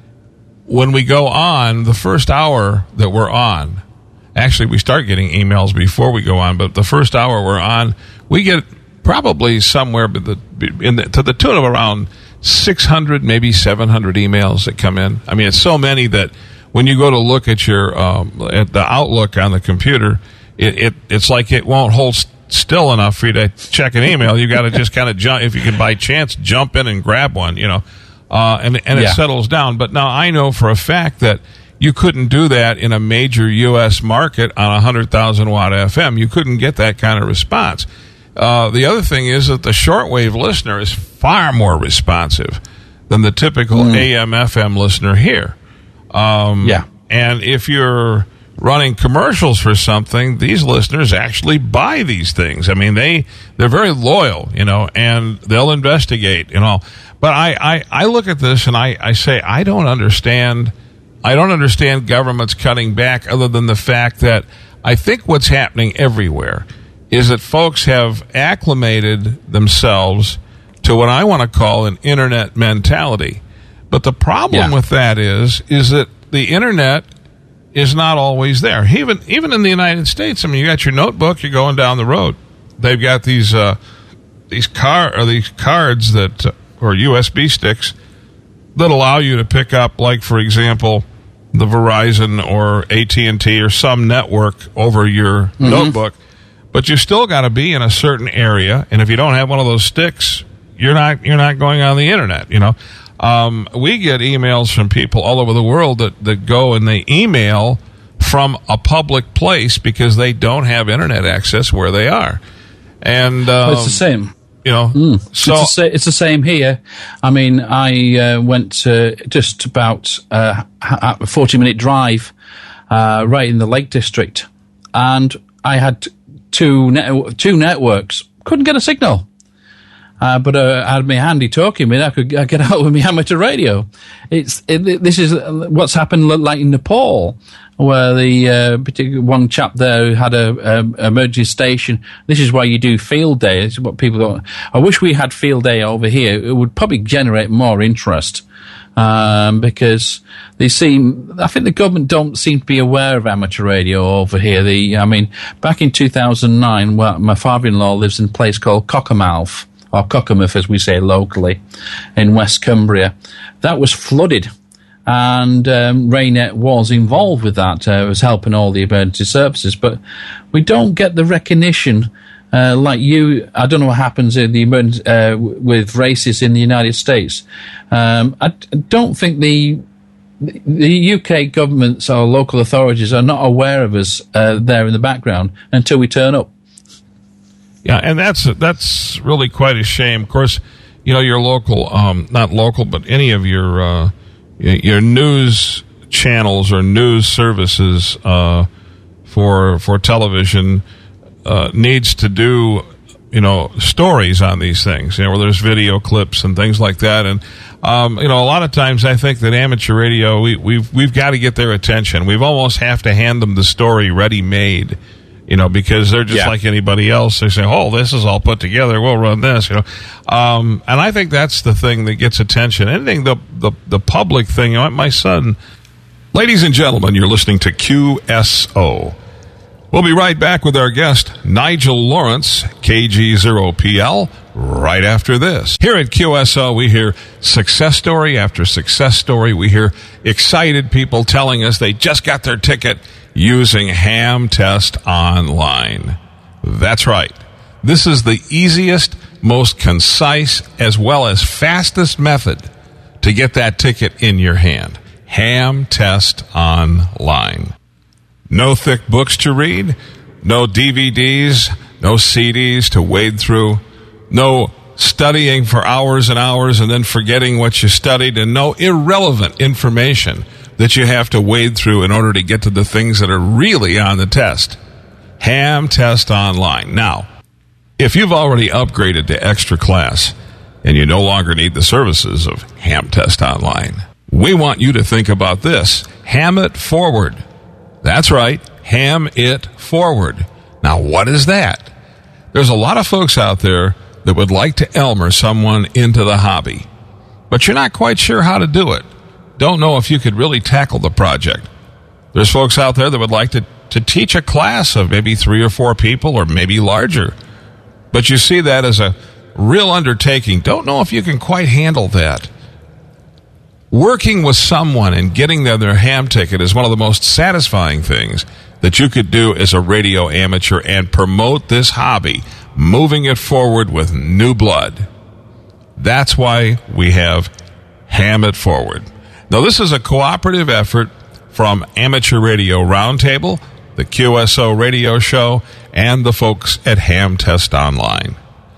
when we go on, the first hour that we're on, actually we start getting emails before we go on, but the first hour we're on, we get probably somewhere in the, to the tune of around six hundred, maybe seven hundred emails that come in. I mean, it's so many that when you go to look at your um, at the Outlook on the computer, it, it it's like it won't hold st- still enough for you to check an email. You got to just kind of jump, if you can by chance jump in and grab one, you know. Uh, and and it yeah. settles down. But now I know for a fact that you couldn't do that in a major U S market on a one hundred thousand watt F M. You couldn't get that kind of response. Uh, the other thing is that the shortwave listener is far more responsive than the typical mm. A M F M listener here. Um, yeah. And if you're running commercials for something, these listeners actually buy these things. I mean, they, they're very loyal, you know, and they'll investigate, you know. But I, I, I look at this and I, I say, I don't understand, I don't understand governments cutting back, other than the fact that I think what's happening everywhere is that folks have acclimated themselves to what I want to call an internet mentality. But the problem yeah. with that is, is that the internet is not always there. Even, even in the United States, I mean, you got your notebook, you're going down the road. They've got these, uh, these car, or these cards that, uh, or U S B sticks that allow you to pick up, like, for example, the Verizon or A T and T or some network over your mm-hmm. notebook. But you still got to be in a certain area, and if you don't have one of those sticks, you're not you're not going on the internet, you know. Um, we get emails from people all over the world that, that go and they email from a public place because they don't have internet access where they are. And um, well, it's the same. You know, mm. so it's, the, it's the same here. I mean, I uh, went uh, just about uh, a forty-minute drive uh, right in the Lake District, and I had two net- two networks. Couldn't get a signal, uh, but uh, I had my handy talking with. I could I get out with my amateur radio. It's it, this is what's happened like in Nepal, where the uh, particular one chap there had a, a emergency station. This is why you do field day. It's what people don't. I wish we had field day over here. It would probably generate more interest, um, because they seem. I think the government don't seem to be aware of amateur radio over here. The, I mean, back in two thousand nine, well, my father-in-law lives in a place called Cockermouth, or Cockermouth as we say locally, in West Cumbria. That was flooded. And um, Raynet was involved with that. Uh, it was helping all the emergency services. But we don't get the recognition uh, like you. I don't know what happens in the emergency, uh, with races in the United States. Um, I, I don't think the the U K governments or local authorities are not aware of us uh, there in the background until we turn up. Yeah, and that's that's really quite a shame. Of course, you know, your local, um, not local, but any of your uh, your news channels or news services uh, for for television uh, needs to do, you know, stories on these things, you know, where there's video clips and things like that. And, um, you know, a lot of times I think that amateur radio, we, we've, we've got to get their attention. We've almost have to hand them the story ready-made, You know, because they're just Yeah. like anybody else. They say, oh, this is all put together. We'll run this, you know. Um, and I think that's the thing that gets attention. Anything, the, the, the public thing, you know, my son. Ladies and gentlemen, you're listening to Q S O. We'll be right back with our guest, Nigel Lawrence, K G zero P L, right after this. Here at Q S O, we hear success story after success story. We hear excited people telling us they just got their ticket using Ham Test Online. That's right. This is the easiest, most concise, as well as fastest method to get that ticket in your hand. Ham Test Online. No thick books to read, no D V Ds, no C Ds to wade through, no studying for hours and hours and then forgetting what you studied, and no irrelevant information that you have to wade through in order to get to the things that are really on the test. Ham Test Online. Now, if you've already upgraded to extra class and you no longer need the services of Ham Test Online, we want you to think about this. Ham it forward. That's right. Ham it forward. Now, what is that? There's a lot of folks out there that would like to Elmer someone into the hobby, but you're not quite sure how to do it. Don't know if you could really tackle the project. There's folks out there that would like to, to teach a class of maybe three or four people or maybe larger, but you see that as a real undertaking. Don't know if you can quite handle that. Working with someone and getting them their ham ticket is one of the most satisfying things that you could do as a radio amateur and promote this hobby, moving it forward with new blood. That's why we have Ham It Forward. Now, this is a cooperative effort from Amateur Radio Roundtable, the Q S O Radio Show, and the folks at Ham Test Online.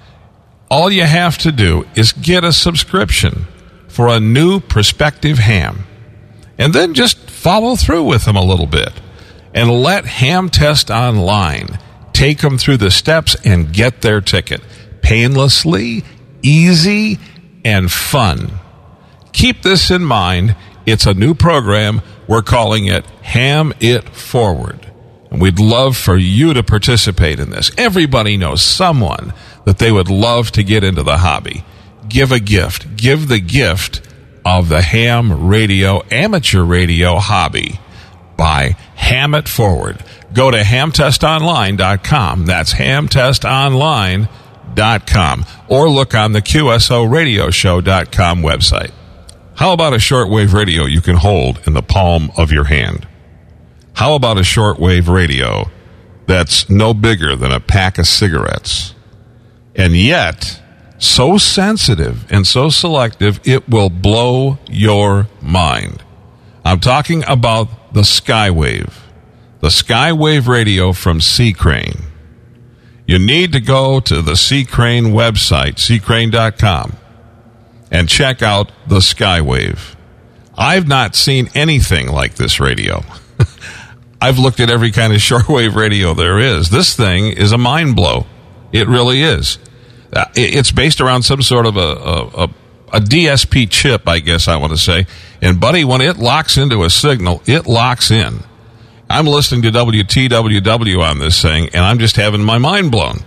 All you have to do is get a subscription for a new prospective ham, and then just follow through with them a little bit, and let Ham Test Online take them through the steps and get their ticket. Painlessly, easy, and fun. Keep this in mind. It's a new program. We're calling it Ham It Forward. And we'd love for you to participate in this. Everybody knows someone that they would love to get into the hobby. Give a gift. Give the gift of the ham radio, amateur radio hobby by Ham It Forward. Go to ham test online dot com. That's ham test online dot com. Or look on the Q S O radio show dot com website. How about a shortwave radio you can hold in the palm of your hand? How about a shortwave radio that's no bigger than a pack of cigarettes? And yet, so sensitive and so selective, it will blow your mind. I'm talking about the Skywave. The Skywave radio from Sea Crane. You need to go to the Sea Crane website, sea crane dot com, and check out the Skywave. I've not seen anything like this radio. I've looked at every kind of shortwave radio there is. This thing is a mind blow. It really is. It's based around some sort of a, a, a, a D S P chip, I guess I want to say. And, buddy, when it locks into a signal, it locks in. I'm listening to W T W W on this thing, and I'm just having my mind blown.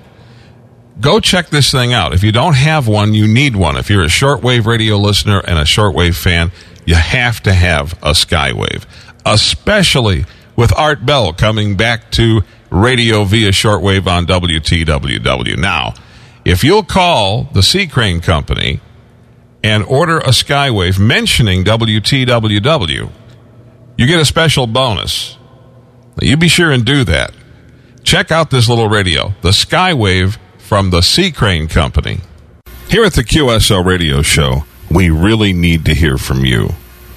Go check this thing out. If you don't have one, you need one. If you're a shortwave radio listener and a shortwave fan, you have to have a Skywave, especially with Art Bell coming back to radio via shortwave on W T W W. Now, if you'll call the Sea Crane Company and order a Skywave mentioning W T W W, you get a special bonus. You be sure and do that. Check out this little radio, the Skywave from the Sea Crane Company. Here at the Q S O Radio Show, we really need to hear from you.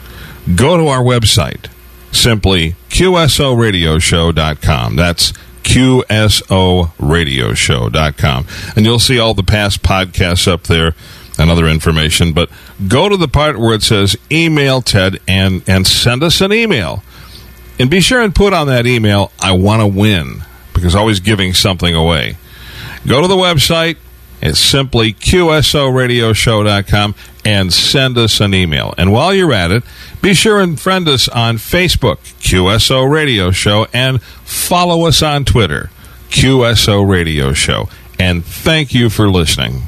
Go to our website, simply Q S O radio show dot com. That's Q S O radio show dot com. And you'll see all the past podcasts up there and other information. But go to the part where it says email Ted and, and send us an email. And be sure and put on that email, I want to win, because always giving something away. Go to the website. It's simply Q S O radio show dot com and send us an email. And while you're at it, be sure and friend us on Facebook, Q S O Radio Show, and follow us on Twitter, Q S O Radio Show. And thank you for listening.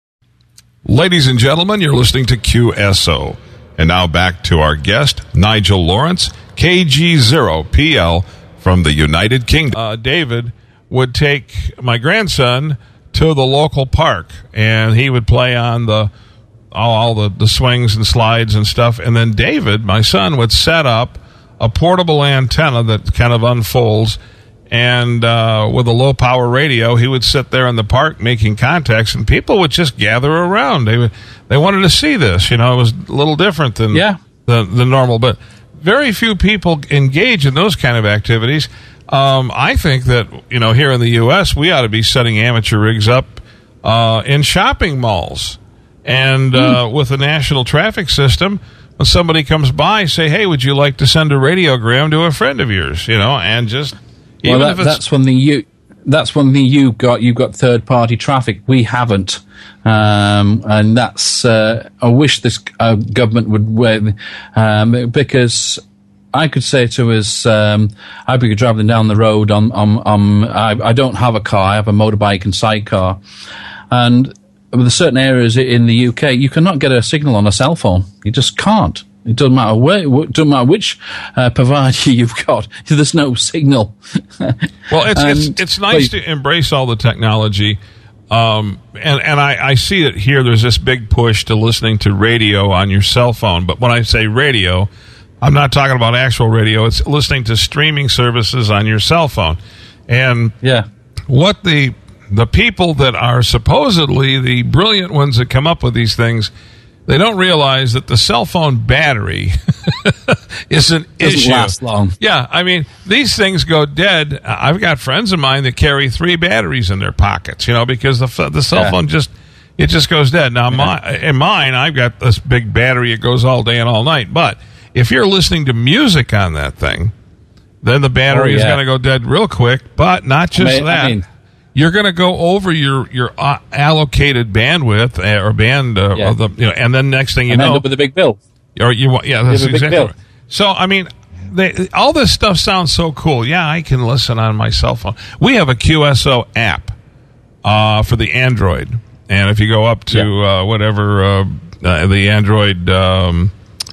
Ladies and gentlemen, you're listening to Q S O. And now back to our guest, Nigel Lawrence, K G zero P L from the United Kingdom. Uh, David would take my grandson to the local park, and he would play on the all, all the, the swings and slides and stuff. And then David, my son, would set up a portable antenna that kind of unfolds, and uh, with a low-power radio, he would sit there in the park making contacts, and people would just gather around. They would, they wanted to see this. You know, it was a little different than yeah. the, the normal, but very few people engage in those kind of activities. Um, I think that, you know, here in the U S, we ought to be setting amateur rigs up uh, in shopping malls. And uh, mm. with the national traffic system, when somebody comes by, say, hey, would you like to send a radiogram to a friend of yours? You know, and just... Well, that, that's one thing you. That's one thing you've got. You've got third-party traffic. We haven't, um, and that's. Uh, I wish this uh, government would, um, because I could say to us, um, I'd be driving down the road on. on, on I, I don't have a car. I have a motorbike and sidecar, and with certain areas in the U K, you cannot get a signal on a cell phone. You just can't. It doesn't matter where, it doesn't matter which uh, provider you've got. There's no signal. Well, it's and, it's, it's nice but, to embrace all the technology, um, and and I, I see it here. There's this big push to listening to radio on your cell phone. But when I say radio, I'm not talking about actual radio. It's listening to streaming services on your cell phone. And yeah, what the the people that are supposedly the brilliant ones that come up with these things, they don't realize that the cell phone battery is an Doesn't issue. last long. Yeah, I mean, these things go dead. I've got friends of mine that carry three batteries in their pockets, you know, because the the cell yeah. phone just it just goes dead. Now, yeah. my, in mine, I've got this big battery. It goes all day and all night. But if you're listening to music on that thing, then the battery oh, yeah. is going to go dead real quick. But not just I mean, that. I mean, You're going to go over your your uh, allocated bandwidth uh, or band, uh, yeah. of the, you know, and then next thing you and know, end up with a big bill. Or you, yeah, that's you have a exactly big bill. right. So, I mean, they, all this stuff sounds so cool. Yeah, I can listen on my cell phone. We have a Q S O app uh, for the Android, and if you go up to yeah. uh, whatever uh, uh, the Android. Um,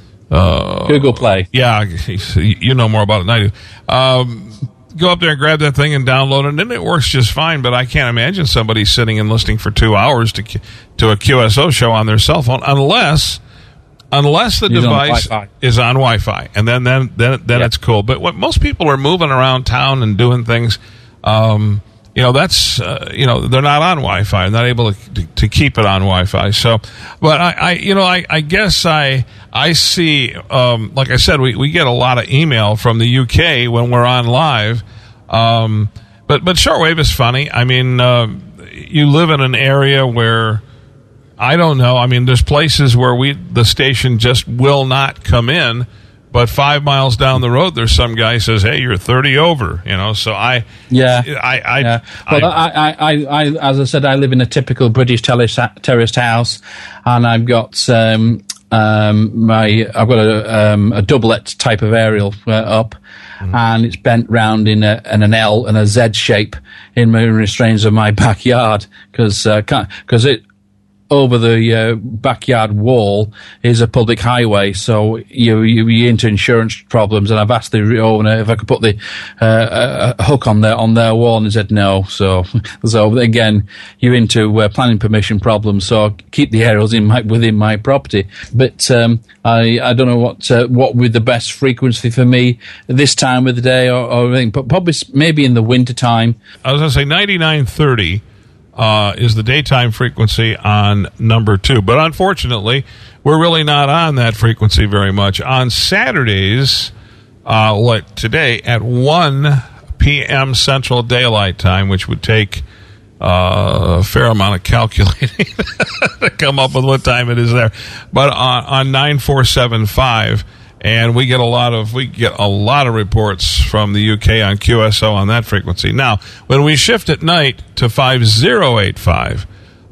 uh, Google Play. Yeah, you know more about it than I do. Um, Go up there and grab that thing and download it, and it works just fine. But I can't imagine somebody sitting and listening for two hours to to a Q S O show on their cell phone, unless unless the He's device on is on Wi-Fi, and then then then, then yeah. it's cool. But what most people are moving around town and doing things, um, you know, that's uh, you know, they're not on Wi-Fi, not able to, to, to keep it on Wi-Fi. So, but I, I you know, I, I guess I I see, um, like I said, we, we get a lot of email from the U K when we're on live. Um, but but shortwave is funny. I mean, uh, you live in an area where I don't know. I mean, there's places where we the station just will not come in. But five miles down the road, there's some guy who says, "Hey, you're thirty over." You know, so I, yeah, I, I, yeah. Well, I, I, I, I, as I said, I live in a typical British terrace, terraced house, and I've got um, um, my, I've got a, um, a doublet type of aerial uh, up, mm-hmm. and it's bent round in, a, in an L and a Z shape in the restraints of my backyard because because uh, it. Over the uh, backyard wall is a public highway, so you, you you're into insurance problems. And I've asked the owner if I could put the uh, a hook on their on their wall, and he said no. So, so again, you're into uh, planning permission problems. So keep the aerials in my, within my property. But um, I I don't know what uh, what would the best frequency for me this time of the day or, or anything, but probably maybe in the winter time. I was going to say ninety-nine thirty. Uh, is the daytime frequency on number two. But unfortunately, we're really not on that frequency very much. On Saturdays, uh, like today, at one p.m. Central Daylight Time, which would take uh, a fair amount of calculating to come up with what time it is there. But on, on nine four seven five, and we get a lot of we get a lot of reports from the U K on Q S O on that frequency. Now, when we shift at night to five zero eight five,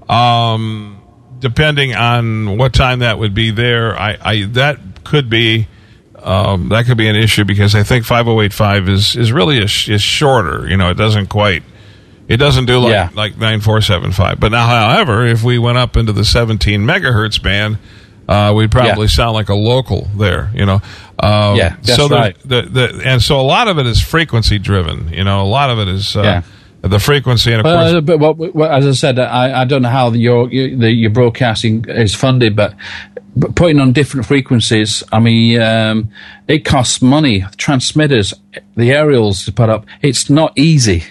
um, depending on what time that would be there, I, I that could be um, that could be an issue because I think five zero eight five is is really a, is shorter. You know, it doesn't quite It doesn't do like, Yeah. like nine four seven five. But now, however, if we went up into the seventeen megahertz band, uh, we'd probably Yeah. sound like a local there, you know. Uh, Yeah, that's so the, right. The, the, and so a lot of it is frequency driven, you know. A lot of it is uh, Yeah. the frequency, and of course, Uh, but what, what, as I said, I, I don't know how your your, the, your broadcasting is funded, but, but putting on different frequencies, I mean, um, it costs money. Transmitters, the aerials to put up, it's not easy.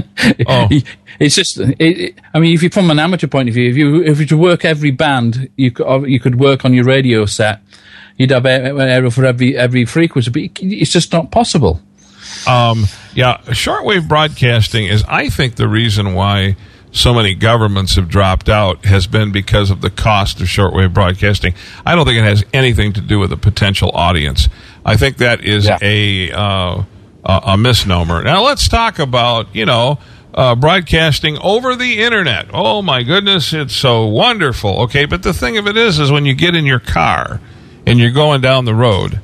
Oh. It's just, it, it, I mean, if you from an amateur point of view, if you if you to work every band, you could you could work on your radio set. You'd have an aerial for every every frequency, but it's just not possible. Um, yeah, shortwave broadcasting is, I think, the reason why so many governments have dropped out has been because of the cost of shortwave broadcasting. I don't think it has anything to do with the potential audience. I think that is Yeah. a uh, a a misnomer. Now let's talk about, you know, uh, broadcasting over the internet. Oh my goodness, it's so wonderful. Okay, but the thing of it is, is when you get in your car and you're going down the road.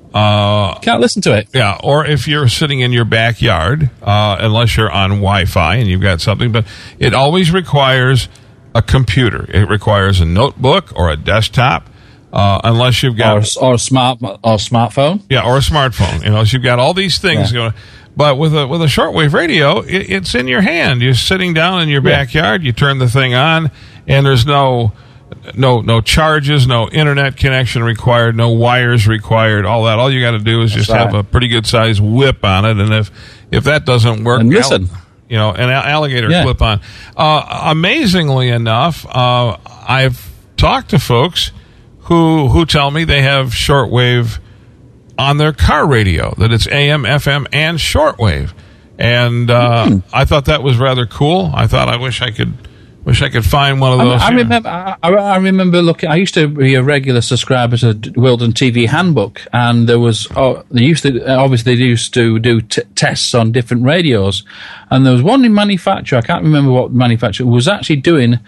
Uh, Can't listen to it. Yeah, or if you're sitting in your backyard, uh, unless you're on Wi-Fi and you've got something, but it always requires a computer. It requires a notebook or a desktop, uh, unless you've got Or, or a smart or smartphone. yeah, or a smartphone. You know, so you've got all these things Yeah. going. But with a with a shortwave radio, it, it's in your hand. You're sitting down in your Yeah. backyard. You turn the thing on, and there's no. No, no charges, no internet connection required, no wires required, all that. All you got to do is That's just have right. a pretty good sized whip on it, and if if that doesn't work, And listen. you know, an al- alligator Yeah. clip on. Uh, amazingly enough, uh, I've talked to folks who who tell me they have shortwave on their car radio, that it's A M, F M, and shortwave, and uh, Hmm. I thought that was rather cool. I thought I wish I could. Wish I could find one of those. I, I here. remember. I, I remember looking. I used to be a regular subscriber to Wilden T V Handbook, and there was. Oh, they used to obviously they used to do t- tests on different radios, and there was one in manufacturer. I can't remember what manufacturer was actually doing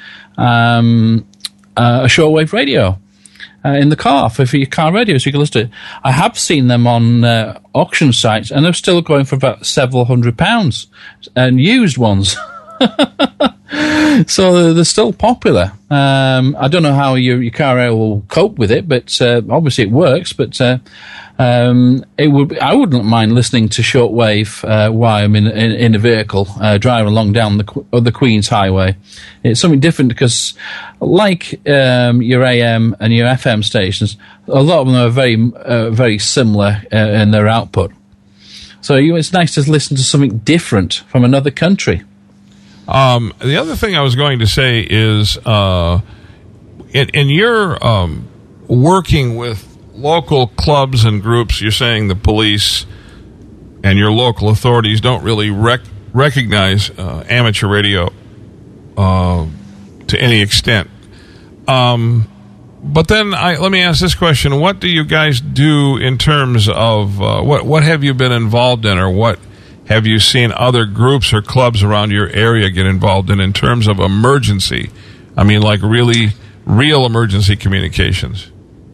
um, uh, a shortwave radio. Uh, in the car for, for your car radio, so you can listen to it. I have seen them on uh, auction sites, and they're still going for about several hundred pounds, and used ones. So they're still popular. Um, I don't know how your, your car air will cope with it, but uh, obviously it works. But uh, um, it would. I wouldn't mind listening to shortwave uh, while I'm in, in, in a vehicle uh, driving along down the Qu- the Queen's Highway. It's something different because, like um, your A M and your F M stations, a lot of them are very uh, very similar uh, in their output. So you, it's nice to listen to something different from another country. Um, the other thing I was going to say is, uh, in, in your um, working with local clubs and groups, you're saying the police and your local authorities don't really rec- recognize uh, amateur radio uh, to any extent. Um, but then I, let me ask this question: what do you guys do in terms of uh, what what have you been involved in, or what have you seen other groups or clubs around your area get involved in in terms of emergency? I mean, like really real emergency communications.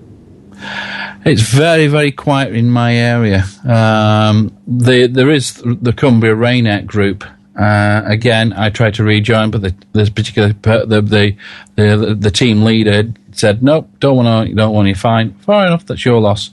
It's very, very quiet in my area. Um, the, there is the Cumbria Raynet group. Uh, again, I tried to rejoin, but the, this particular the the, the the team leader said, "Nope, don't want to. Don't want you. Fine, fair enough. That's your loss."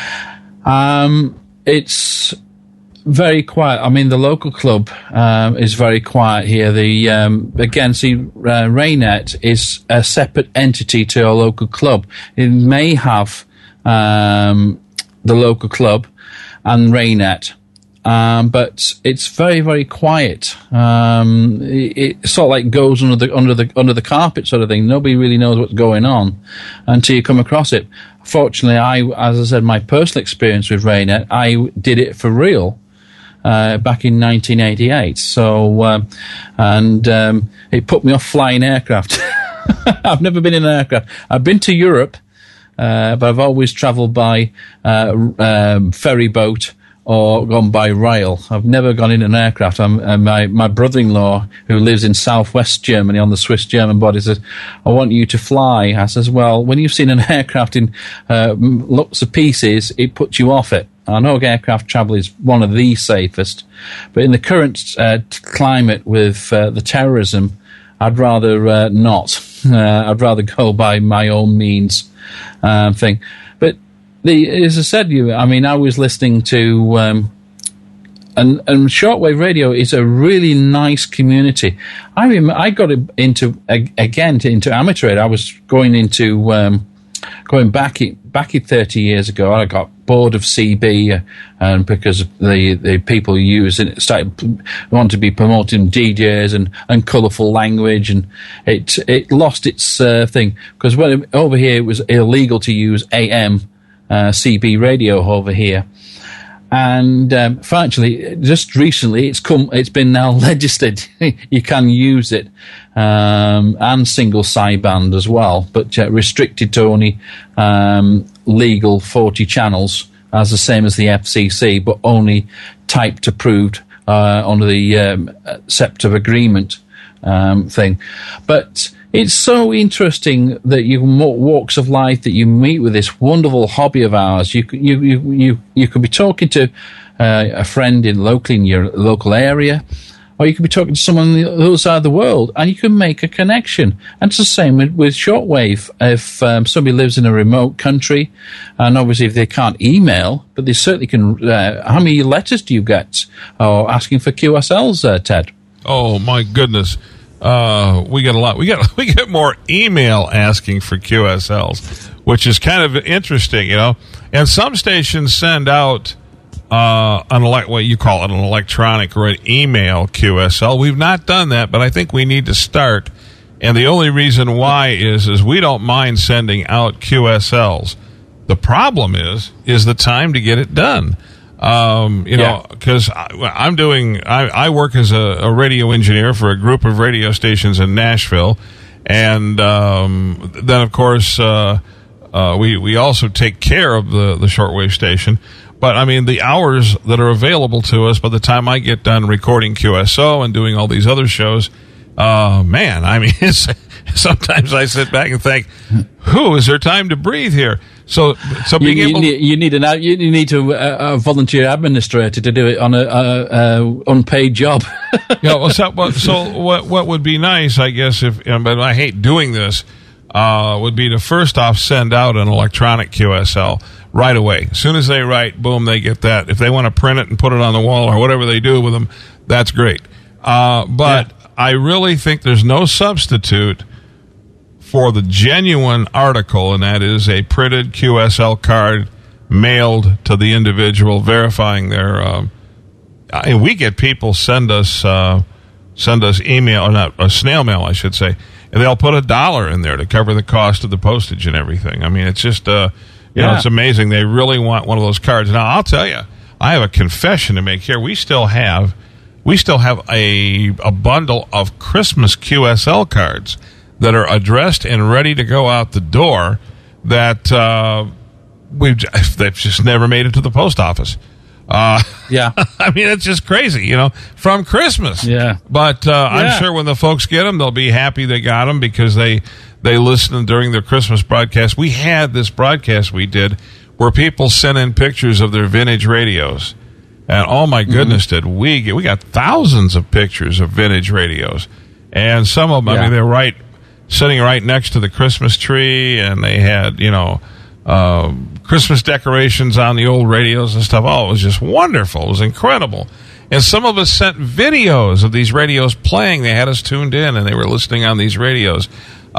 Um, it's very quiet. I mean, the local club um, is very quiet here. The um, again, see, uh, Raynet is a separate entity to our local club. It may have um, the local club and Raynet, um, but it's very, very quiet. Um, it, it sort of like goes under the under the under the carpet, sort of thing. Nobody really knows what's going on until you come across it. Fortunately, I, as I said, my personal experience with Raynet, I did it for real. Uh, back in nineteen eighty-eight, so um, and um, it put me off flying aircraft. I've never been in an aircraft. I've been to Europe, uh, but I've always travelled by uh, um, ferry boat or gone by rail. I've never gone in an aircraft. I'm, uh, my my brother-in-law, who lives in southwest Germany on the Swiss-German border, says, "I want you to fly." I says, "Well, when you've seen an aircraft in uh, lots of pieces, it puts you off it." I know aircraft travel is one of the safest, but in the current uh, climate with uh, the terrorism, I'd rather uh, not. Uh, I'd rather go by my own means uh, thing. But the, as I said, you, I mean, I was listening to, um, and, and shortwave radio is a really nice community. I rem- I got into again to, into amateur radio. I was going into um, going back back thirty years ago. I got bored of C B, uh, and because the the people use it started want to be promoting D Js and, and colourful language, and it it lost its uh, thing because when over here it was illegal to use A M uh, C B radio over here. And um, actually, just recently, it's come. It's been now legislated. You can use it, um, and single sideband as well, but uh, restricted to only um, legal forty channels, as the same as the F C C, but only typed approved uh, under the um, SEPTA agreement um, thing. But it's so interesting that you walks of life that you meet with this wonderful hobby of ours. You you you you, you could be talking to uh, a friend in locally in your local area, or you could be talking to someone on the other side of the world, and you can make a connection. And it's the same with, with shortwave. If um, somebody lives in a remote country, and obviously if they can't email, but they certainly can. Uh, how many letters do you get or asking for Q S Ls, uh, Ted? Oh my goodness. Uh, we get a lot. We get we get more email asking for Q S Ls, which is kind of interesting, you know. And some stations send out uh, an elect what you call it an electronic or an email Q S L. We've not done that, but I think we need to start. And the only reason why is is we don't mind sending out Q S Ls. The problem is is the time to get it done. Um, you know, because yeah. I'm doing, I, I work as a, a radio engineer for a group of radio stations in Nashville. And um, then, of course, uh, uh, we, we also take care of the, the shortwave station. But, I mean, the hours that are available to us by the time I get done recording Q S O and doing all these other shows, uh, man, I mean, it's, sometimes I sit back and think, who is there time to breathe here? So, so being you, able you, you need an you need to uh, a volunteer administrator to do it on a, a, a unpaid job. Yeah, well, so, well, so what what would be nice, I guess, if but I hate doing this, uh, would be to first off send out an electronic Q S L right away. As soon as they write, boom, they get that. If they want to print it and put it on the wall or whatever they do with them, that's great. Uh, but yeah. I really think there's no substitute for the genuine article, and that is a printed Q S L card mailed to the individual, verifying their. Um, and we get people send us uh, send us email, or not a snail mail, I should say, and they'll put a dollar in there to cover the cost of the postage and everything. I mean, it's just uh, you yeah. know, it's amazing. They really want one of those cards. Now, I'll tell you, I have a confession to make here. We still have we still have a a bundle of Christmas Q S L cards that are addressed and ready to go out the door that uh, we've they've just never made it to the post office. Uh, yeah, I mean, it's just crazy, you know, from Christmas. Yeah, but uh, yeah. I'm sure when the folks get them, they'll be happy they got them because they they listened during their Christmas broadcast. We had this broadcast we did where people sent in pictures of their vintage radios, and oh my goodness, mm-hmm. did we get we got thousands of pictures of vintage radios, and some of them, yeah. I mean, they're right. Sitting right next to the Christmas tree, and they had, you know, uh, Christmas decorations on the old radios and stuff. Oh, it was just wonderful. It was incredible. And some of us sent videos of these radios playing. They had us tuned in, and they were listening on these radios.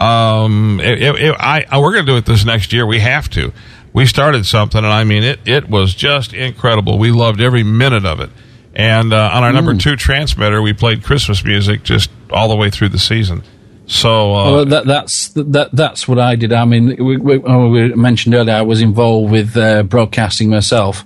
Um, it, it, it, I, we're going to do it this next year. We have to. We started something, and I mean, it, it was just incredible. We loved every minute of it. And uh, on our mm. number two transmitter, we played Christmas music just all the way through the season. So uh, well, that, that's that, that's what I did. I mean, we, we, we mentioned earlier I was involved with uh, broadcasting myself.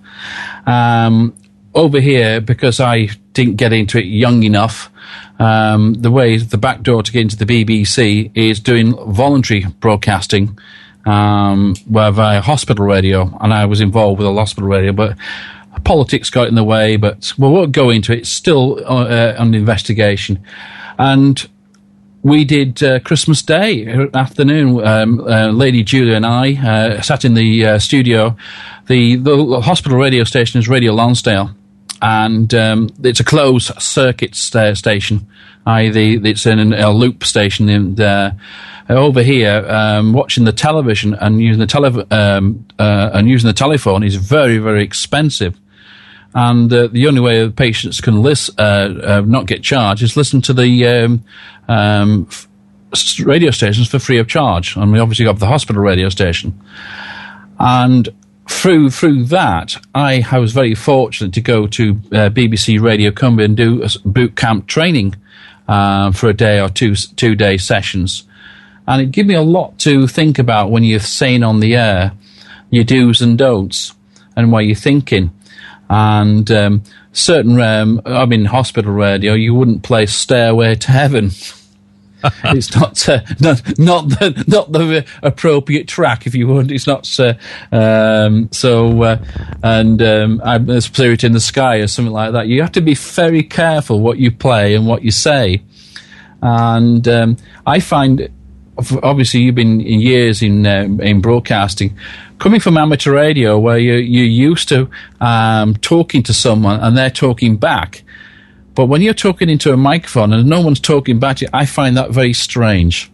Um, over here, because I didn't get into it young enough, um, the way the back door to get into the B B C is doing voluntary broadcasting um, via hospital radio, and I was involved with a hospital radio, but politics got in the way. But we won't go into it. It's still uh, on investigation, and we did uh, Christmas Day afternoon. Um, uh, Lady Julia and I uh, sat in the uh, studio. The, the hospital radio station is Radio Lonsdale, and um, it's a closed circuit st- station. I, the, it's in a loop station. And uh, over here, um, watching the television and using the tele- um, uh, and using the telephone is very, very expensive. And uh, the only way the patients can list, uh, uh, not get charged is listen to the um, um, f- radio stations for free of charge. And we obviously got the hospital radio station. And through through that, I, I was very fortunate to go to uh, B B C Radio Cumbria and do a boot camp training uh, for a day or two two day sessions. And it gave me a lot to think about when you're saying on the air your do's and don'ts and what you're thinking. And um, certain, um, I mean, hospital radio, you wouldn't play "Stairway to Heaven." It's not, uh, not not the not the appropriate track, if you would. It's not uh, um, so. Uh, and um, I, "Spirit in the Sky" or something like that. You have to be very careful what you play and what you say. And um, I find, obviously, you've been years in uh, in broadcasting. Coming from amateur radio, where you, you're used to um, talking to someone and they're talking back, but when you're talking into a microphone and no one's talking back to you, I find that very strange.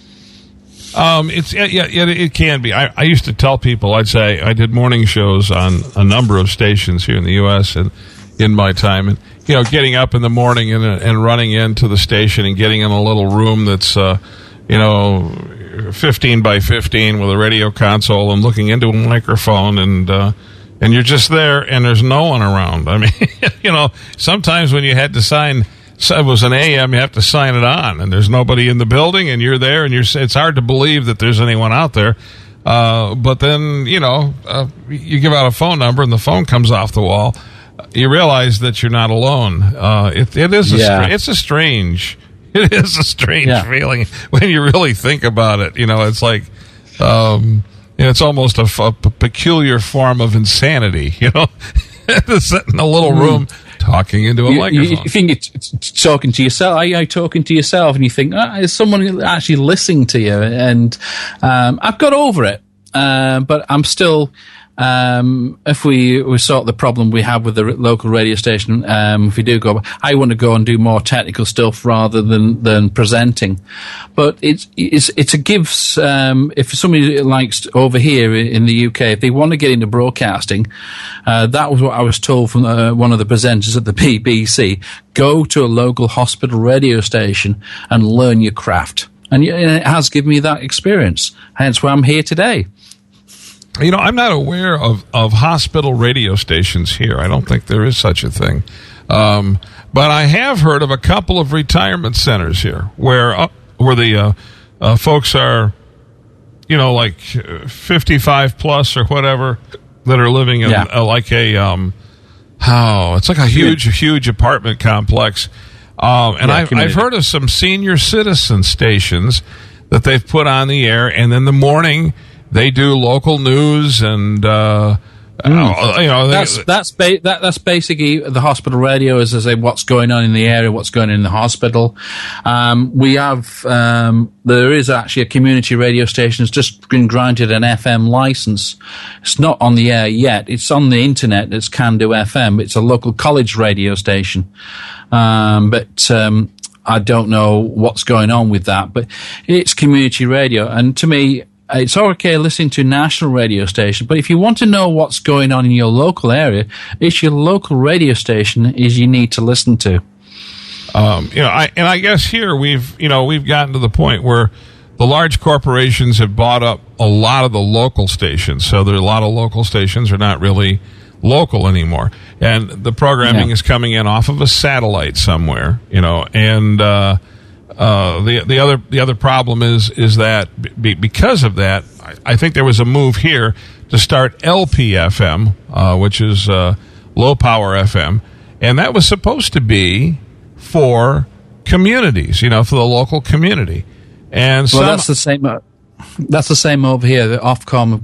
Um, it's yeah, yeah, it can be. I, I used to tell people, I'd say I did morning shows on a number of stations here in the U S and in my time, and you know, getting up in the morning and and running into the station and getting in a little room that's uh, you know, fifteen by fifteen with a radio console and looking into a microphone, and uh, and you're just there and there's no one around. I mean, you know, sometimes when you had to sign, it was an A M, you have to sign it on, and there's nobody in the building, and you're there, and you're. It's hard to believe that there's anyone out there. Uh, but then, you know, uh, you give out a phone number and the phone comes off the wall. You realize that you're not alone. Uh, it, it is. A yeah. str- it's a strange. It is a strange yeah. feeling when you really think about it. You know, it's like, um, you know, it's almost a, a peculiar form of insanity, you know, to sit in a little room mm. talking into a you, microphone. You, you think it's, it's talking to yourself. Are you talking to yourself? And you think, ah, is someone actually listening to you? And um, I've got over it, uh, but I'm still... Um, if we, we sort the problem we have with the local radio station, um, if we do go, I want to go and do more technical stuff rather than, than presenting. But it's, it's, it's a gives, um, if somebody likes over here in the U K, if they want to get into broadcasting, uh, that was what I was told from uh, one of the presenters at the B B C, go to a local hospital radio station and learn your craft. And it has given me that experience. Hence why I'm here today. You know, I'm not aware of, of hospital radio stations here. I don't think there is such a thing. Um, but I have heard of a couple of retirement centers here where uh, where the uh, uh, folks are, you know, like fifty-five plus or whatever, that are living in yeah. uh, like a, um, oh, it's like a huge, huge apartment complex. Um, and yeah, I've, I've heard of some senior citizen stations that they've put on the air, and in the morning they do local news and, uh, mm. you know, they, that's that's ba- that, that's basically the hospital radio, is to say what's going on in the area, what's going on in the hospital. Um, we have um, there is actually a community radio station that's just been granted an F M license. It's not on the air yet. It's on the internet. It's Can-Do F M. It's a local college radio station, um, but. Um, I don't know what's going on with that, but it's community radio, and to me, it's okay listening to national radio station, but if you want to know what's going on in your local area, it's your local radio station is you need to listen to. Um, you know, I, and I guess here we've, you know, we've gotten to the point where the large corporations have bought up a lot of the local stations, so there are a lot of local stations are not really local anymore, and the programming yeah. is coming in off of a satellite somewhere, you know, and uh, uh, the the other the other problem is is that be, because of that, I, I think there was a move here to start L P F M, uh, which is uh, low power F M, and that was supposed to be for communities, you know, for the local community, and well, some, that's the same. Uh, that's the same over here. The Ofcom have got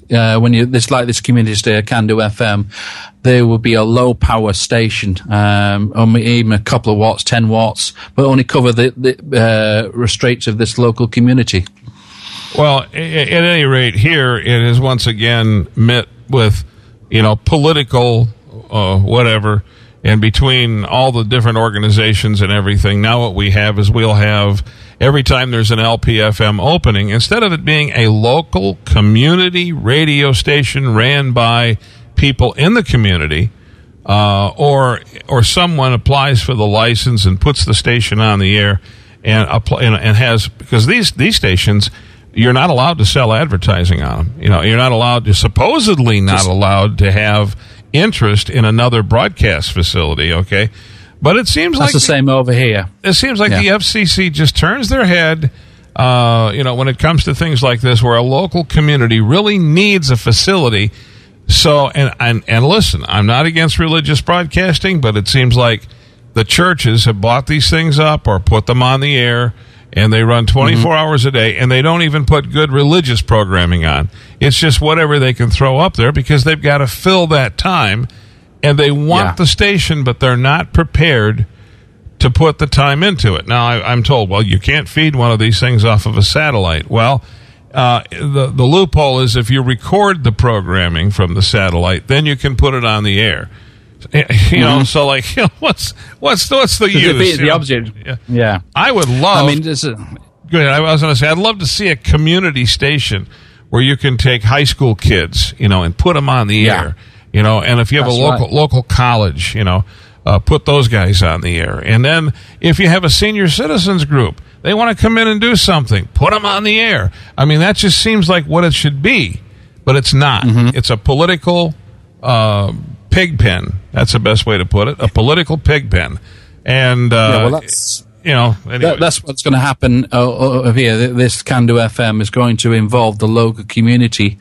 uh, when you this like this community station, Can-Do F M, there will be a low power station, um, only even a couple of watts, ten watts, but only cover the, the uh, restraints of this local community. Well, at any rate, here it is once again met with, you know, political uh, whatever, and between all the different organizations and everything, now what we have is we'll have, every time there's an L P F M opening, instead of it being a local community radio station ran by people in the community, uh, or or someone applies for the license and puts the station on the air and apply, and, and has, because these these stations, you're not allowed to sell advertising on them. You know, you're not allowed to, supposedly not Just, allowed to have interest in another broadcast facility, okay? But it seems that's like... the same over here. It seems like yeah. the F C C just turns their head, uh, you know, when it comes to things like this, where a local community really needs a facility. So, and, and, and listen, I'm not against religious broadcasting, but it seems like the churches have bought these things up or put them on the air, and they run twenty-four mm-hmm. hours a day, and they don't even put good religious programming on. It's just whatever they can throw up there because they've got to fill that time, and they want yeah. the station, but they're not prepared to put the time into it. Now, I, I'm told, well, you can't feed one of these things off of a satellite. Well, uh, the, the loophole is if you record the programming from the satellite, then you can put it on the air. You know, mm-hmm. so like, you know, what's what's the, what's the use? The object, yeah. yeah. I would love. I mean, this is, go ahead. I was going to say, I'd love to see a community station where you can take high school kids, you know, and put them on the yeah. air, you know, and if you have That's a local right. local college, you know, uh, put those guys on the air, and then if you have a senior citizens group, they want to come in and do something, put them on the air. I mean, that just seems like what it should be, but it's not. Mm-hmm. It's a political. Uh, pig pen. That's the best way to put it. A political pig pen. And, uh, yeah, well, that's, you know, anyway. that, that's what's going to happen uh, over here. This Can-Do F M is going to involve the local community,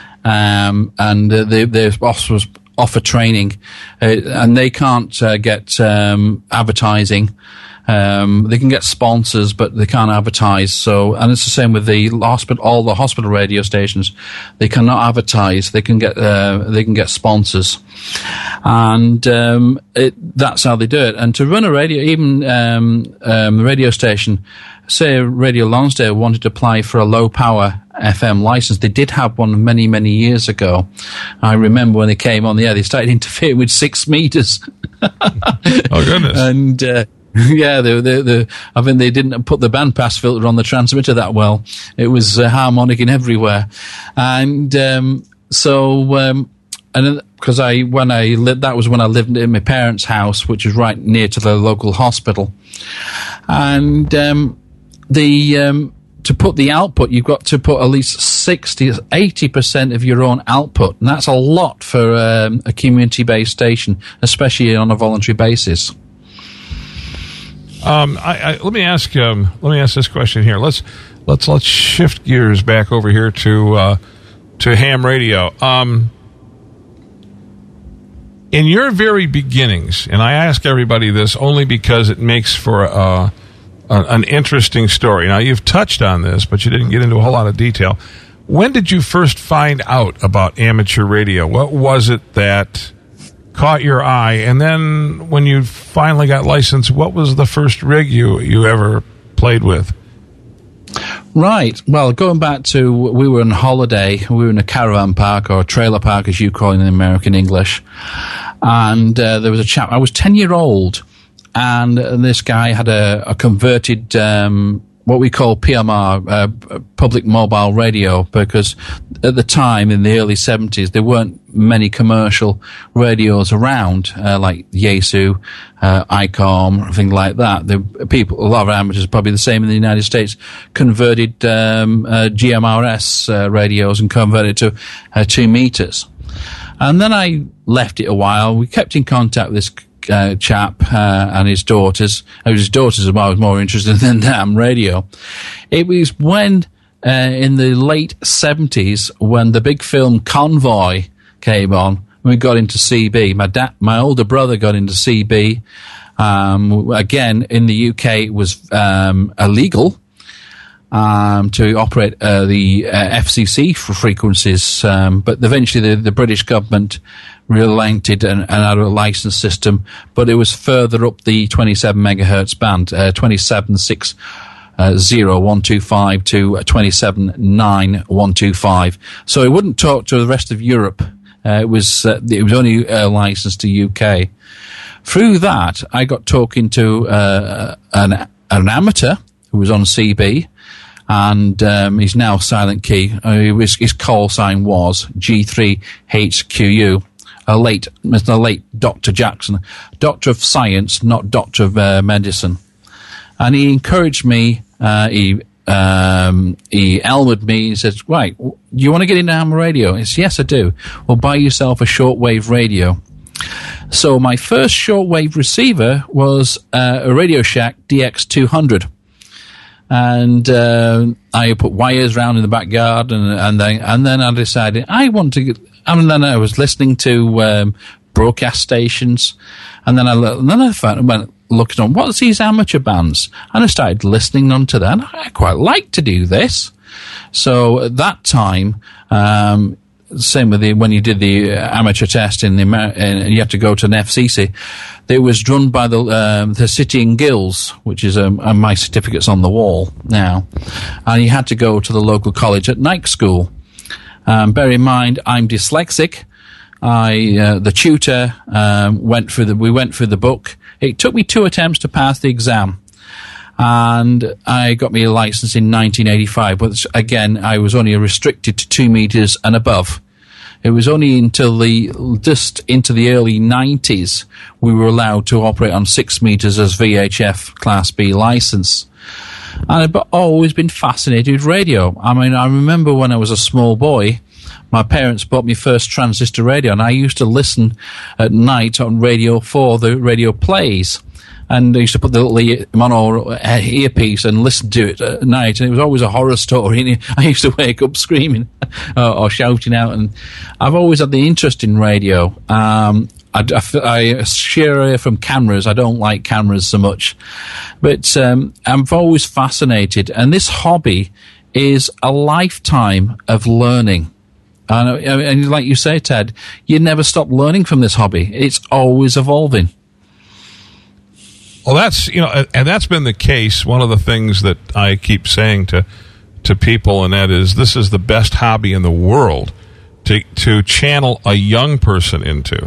um, and uh, they, they offer, offer training, uh, and they can't uh, get um, advertising. Um, they can get sponsors, but they can't advertise. So, and it's the same with the hospital, all the hospital radio stations. They cannot advertise. They can get, uh, they can get sponsors. And, um, it, that's how they do it. And to run a radio, even, um, um, the radio station, say Radio Lonsdale wanted to apply for a low power F M license. They did have one many, many years ago. I remember when they came on the air, they started interfering with six meters. Oh, goodness. And, uh, yeah, the, the, the, I think they didn't put the bandpass filter on the transmitter that well. It was uh, harmonicking everywhere. And, um, so, um, and because I, when I lived, that was when I lived in my parents' house, which is right near to the local hospital. And, um, the, um, to put the output, you've got to put at least sixty, eighty percent of your own output. And that's a lot for um, a community-based station, especially on a voluntary basis. Um, I, I, let me ask. Um, let me ask this question here. Let's let's let's shift gears back over here to uh, to ham radio. Um, in your very beginnings, and I ask everybody this only because it makes for uh, a, an interesting story. Now you've touched on this, but you didn't get into a whole lot of detail. When did you first find out about amateur radio? What was it that caught your eye? And then when you finally got licensed, what was the first rig you, you ever played with? Right. Well, going back to, we were on holiday. We were in a caravan park, or a trailer park, as you call it in American English. And uh, there was a chap, I was ten year old, and this guy had a, a converted, um, what we call P M R, uh, public mobile radio, because at the time in the early seventies, there weren't many commercial radios around, uh, like Yaesu, uh, ICOM, things like that. The people, a lot of amateurs, probably the same in the United States, converted, um, uh, G M R S, uh, radios and converted to, uh, two meters. And then I left it a while. We kept in contact with this Uh, chap uh, and his daughters. It was his daughters as well. I was more interested than damn radio. It was when uh, in the late seventies, when the big film Convoy came on, we got into C B. My dad, my older brother got into C B. Um, again, in the U K, it was um, illegal. um, to operate uh, the uh, F C C for frequencies, um, but eventually the, the British government relented and, and had a license system, but it was further up the twenty-seven megahertz band, uh, twenty-seven six zero one two five to twenty-seven nine one two five. So it wouldn't talk to the rest of Europe. Uh, it was uh, it was only uh, licensed to U K. Through that, I got talking to uh, an an amateur who was on C B, and um, he's now Silent Key. Uh, his, his call sign was G three H Q U. A late, Mister late Doctor Jackson, Doctor of Science, not Doctor of uh, Medicine, and he encouraged me. Uh, he um, he elbowed me. He says, "Right, do you want to get into ham radio?" I said, "Yes, I do." Well, buy yourself a shortwave radio. So my first shortwave receiver was uh, a Radio Shack D X two hundred. And uh, I put wires around in the backyard, and and then and then I decided I want to. Get, and then I was listening to um, broadcast stations, and then I and then I found, went looking on what's these amateur bands, and I started listening onto that. And I quite like to do this, so at that time. Um, Same with the, when you did the amateur test in the, and you have to go to an F C C. It was run by the um, the City and Guilds, which is um, my certificate's on the wall now, and you had to go to the local college at night school. Um, bear in mind, I'm dyslexic. I uh, the tutor um, went through the we went through the book. It took me two attempts to pass the exam. And I got me a license in nineteen eighty-five, but again, I was only restricted to two meters and above. It was only until the, just into the early nineties, we were allowed to operate on six meters as V H F Class B license. And I've always been fascinated with radio. I mean, I remember when I was a small boy, my parents bought me first transistor radio, and I used to listen at night on Radio four, the radio plays. And I used to put the little mono earpiece and listen to it at night, and it was always a horror story. And I used to wake up screaming or, or shouting out. And I've always had the interest in radio. Um, I, I, I share from cameras. I don't like cameras so much, but um, I'm always fascinated. And this hobby is a lifetime of learning. And, and like you say, Ted, you never stop learning from this hobby. It's always evolving. Well, that's, you know, and that's been the case. One of the things that I keep saying to to people, and that is, this is the best hobby in the world to to channel a young person into.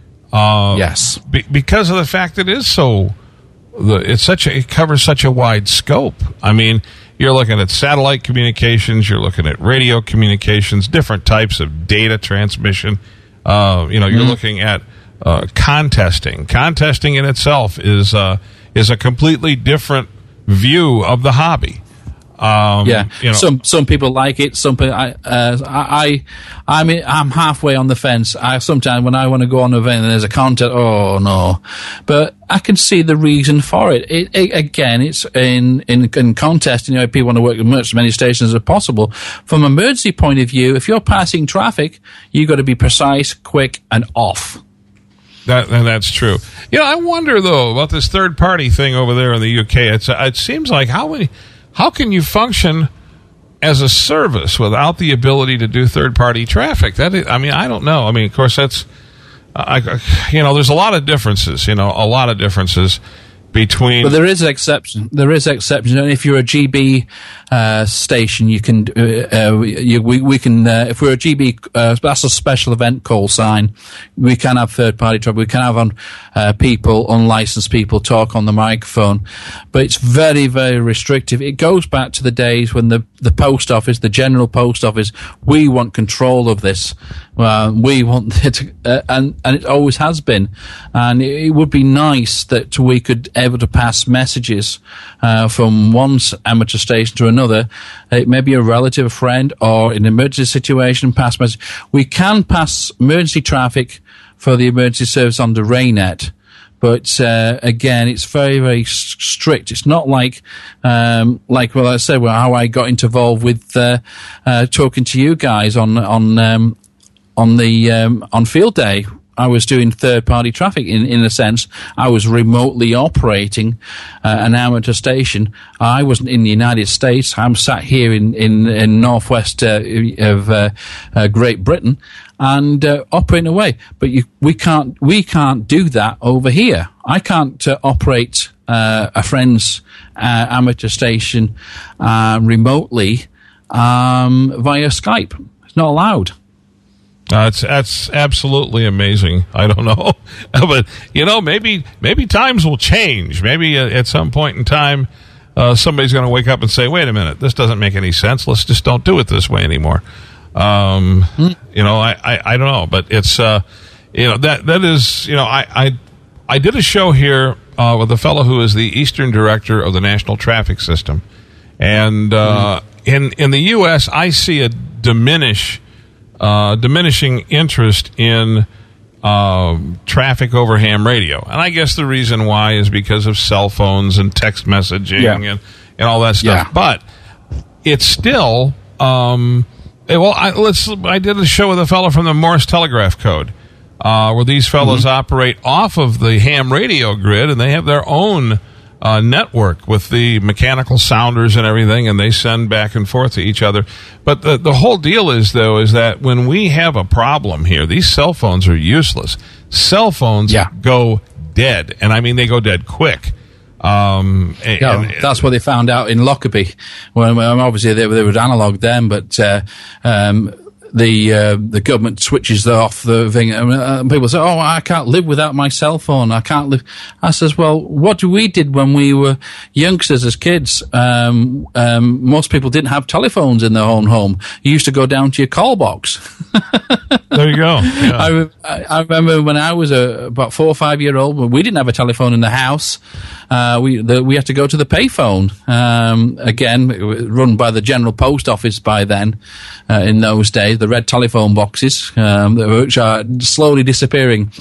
Uh, yes, be, because of the fact that it is so, the it's such a, it covers such a wide scope. I mean, you're looking at satellite communications, you're looking at radio communications, different types of data transmission. Uh, you know, you're mm-hmm. looking at. Uh, contesting. Contesting in itself is uh, is a completely different view of the hobby. Um, yeah, you know. some some people like it. Some people, I, uh, I, I mean, I'm halfway on the fence. I sometimes when I want to go on an event and there's a contest, oh no, but I can see the reason for it. It, it again, it's in in, in contesting. You know, people want to work with as many stations as possible. From an emergency point of view, if you're passing traffic, you've got to be precise, quick, and off. That, that's true. You know, I wonder though about this third party thing over there in the U K. It's it seems like how many, how can you function as a service without the ability to do third party traffic? That is, I mean, I don't know. I mean, of course, that's I, you know, there's a lot of differences. You know, a lot of differences between. But there is an exception. There is an exception. And if you're a G B uh, station, you can. Uh, uh, you, we we can. Uh, if we're a G B, uh, that's a special event call sign. We can have third party traffic. We can have on uh, people, unlicensed people, talk on the microphone. But it's very very restrictive. It goes back to the days when the the post office, the general post office, we want control of this. Uh, we want it, uh, and and it always has been. And it, it would be nice that we could able to pass messages uh, from one amateur station to another. It may be a relative, a friend, or in an emergency situation, pass message. We can pass emergency traffic for the emergency service on the RayNet. But uh, again, it's very, very strict. It's not like, um, like well, I said, well, how I got involved with uh, uh, talking to you guys on on um, on the um, on field day I was doing third-party traffic in, in a sense. I was remotely operating uh, an amateur station. I wasn't in the United States. I'm sat here in, in, in northwest uh, of uh, uh, Great Britain and uh, operating away. But you, we can't we can't do that over here. I can't uh, operate uh, a friend's uh, amateur station uh, remotely um, via Skype. It's not allowed. Uh, it's, that's absolutely amazing. I don't know. But, you know, maybe maybe times will change. Maybe uh, at some point in time, uh, somebody's going to wake up and say, wait a minute, this doesn't make any sense. Let's just don't do it this way anymore. Um, hmm. You know, I, I, I don't know. But it's, uh, you know, that that is, you know, I, I, I did a show here uh, with a fellow who is the Eastern Director of the National Traffic System. And uh, hmm. in, in the U S, I see a diminish... Uh, diminishing interest in uh, traffic over ham radio. And I guess the reason why is because of cell phones and text messaging yeah. and, and all that stuff. Yeah. But it's still, um, well, I, let's, I did a show with a fellow from the Morse Telegraph Code uh, where these fellows mm-hmm. operate off of the ham radio grid, and they have their own Uh, network with the mechanical sounders and everything, and they send back and forth to each other. But the, the whole deal is, though, is that when we have a problem here, these cell phones are useless. Cell phones yeah. go dead, and I mean they go dead quick. Um, and, yeah, and, that's what they found out in Lockerbie. Well, obviously they, they were analog then, but uh, um, the uh, the government switches off the thing. I mean, uh, people say, "Oh, I can't live without my cell phone. I can't live." I says, "Well, what we did when we were youngsters as kids, um, um, most people didn't have telephones in their own home. You used to go down to your call box." There you go. Yeah. I, I remember when I was a, about four or five year old, we didn't have a telephone in the house. Uh, we the, we had to go to the payphone. Um, again, run by the General Post Office by then. Uh, in those days, the red telephone boxes, um, which are slowly disappearing.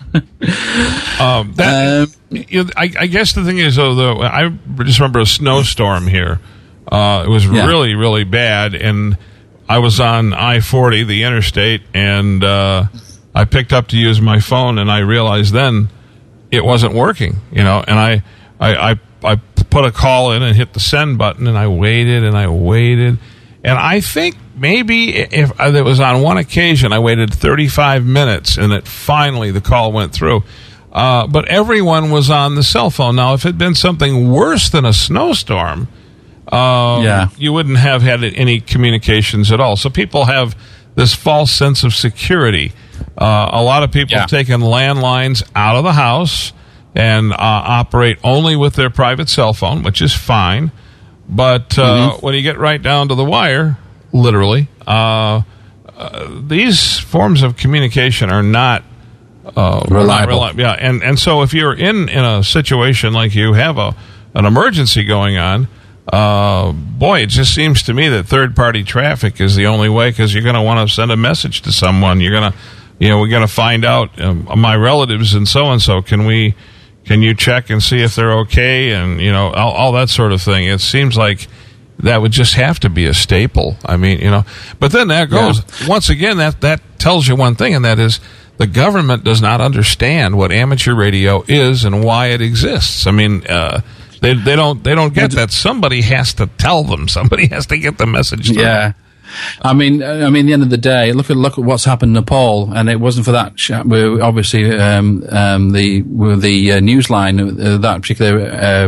um, that, um, you know, I, I guess the thing is, though, though, I just remember a snowstorm here. Uh, it was yeah. really, really bad, and I was on I forty, the interstate, and uh, I picked up to use my phone, and I realized then it wasn't working, you know, and I, I, I, I put a call in and hit the send button, and I waited, and I waited, and I think maybe if it was on one occasion, I waited thirty-five minutes, and it finally, the call went through. Uh, but everyone was on the cell phone. Now, if it had been something worse than a snowstorm, Um, yeah. you wouldn't have had any communications at all. So people have this false sense of security. Uh, a lot of people yeah. have taken landlines out of the house and uh, operate only with their private cell phone, which is fine. But uh, mm-hmm. when you get right down to the wire, literally, uh, uh, these forms of communication are not uh, reliable. Not reli- yeah, and and so if you're in, in a situation like you have a an emergency going on. Uh, boy, it just seems to me that third-party traffic is the only way, because you're going to want to send a message to someone. You're going to, you know, we're going to find out um, my relatives and so and so. Can we, can you check and see if they're okay, and you know, all, all that sort of thing. It seems like that would just have to be a staple. I mean, you know, but then that goes yeah. once again. That that tells you one thing, and that is the government does not understand what amateur radio is and why it exists. I mean. Uh, They they don't they don't get that. Somebody has to tell them. Somebody has to get the message through. Yeah, I mean, I mean, at the end of the day, look at look at what's happened in Nepal, and it wasn't for that. Obviously, um, um, the the uh, Newsline, uh, that particular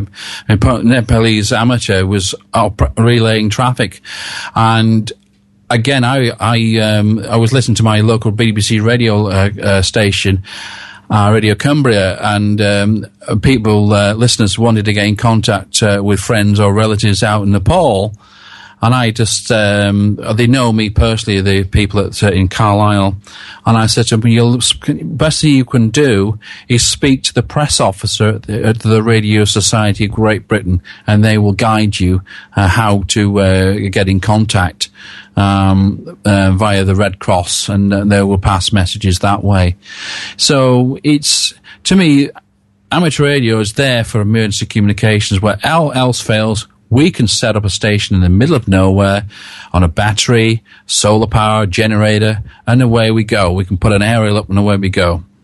uh, Nepalese amateur was relaying traffic, and. Again, I I um I was listening to my local B B C radio uh, uh, station, uh, Radio Cumbria, and um, people, uh, listeners, wanted to get in contact uh, with friends or relatives out in Nepal, and I just um, they know me personally, the people at uh, in Carlisle, and I said to them, "You'll best thing you can do is speak to the press officer at the, at the Radio Society of Great Britain, and they will guide you uh, how to uh, get in contact." Um, uh, via the Red Cross, and uh, they will pass messages that way. So it's, to me, amateur radio is there for emergency communications. Where all else fails, we can set up a station in the middle of nowhere on a battery, solar power, generator, and away we go. We can put an aerial up and away we go.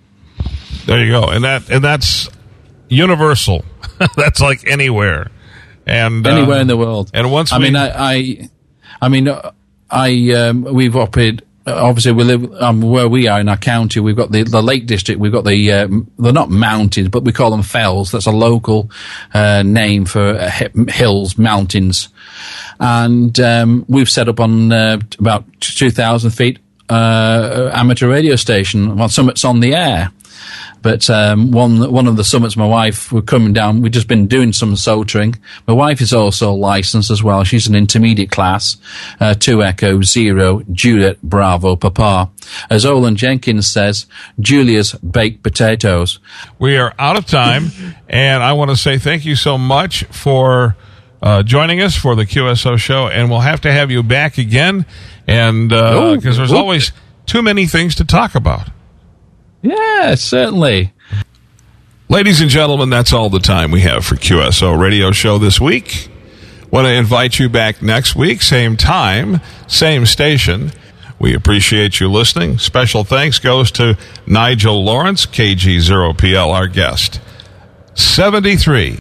There you go. And that and that's universal. That's like anywhere. And anywhere uh, in the world. And once I we, mean, I, I, I mean, I um, we've operated. Obviously, we live um, where we are in our county. We've got the, the Lake District. We've got the um, they're not mountains, but we call them fells. That's a local uh, name for uh, hills, mountains. And um, we've set up on uh, about two thousand feet uh, amateur radio station. Well, summits on the air. But um, one one of the summits, my wife, we're coming down. We've just been doing some soltering. My wife is also licensed as well. She's an intermediate class, uh, two Echo Zero Juliet Bravo Papa. As Olin Jenkins says, Julia's baked potatoes. We are out of time, and I want to say thank you so much for uh, joining us for the Q S O show, and we'll have to have you back again, and because uh, there's always too many things to talk about. Yeah, certainly. Ladies and gentlemen, that's all the time we have for Q S O Radio Show this week. Want to invite you back next week, same time, same station. We appreciate you listening. Special thanks goes to Nigel Lawrence, K G zero P L, our guest. seventy-three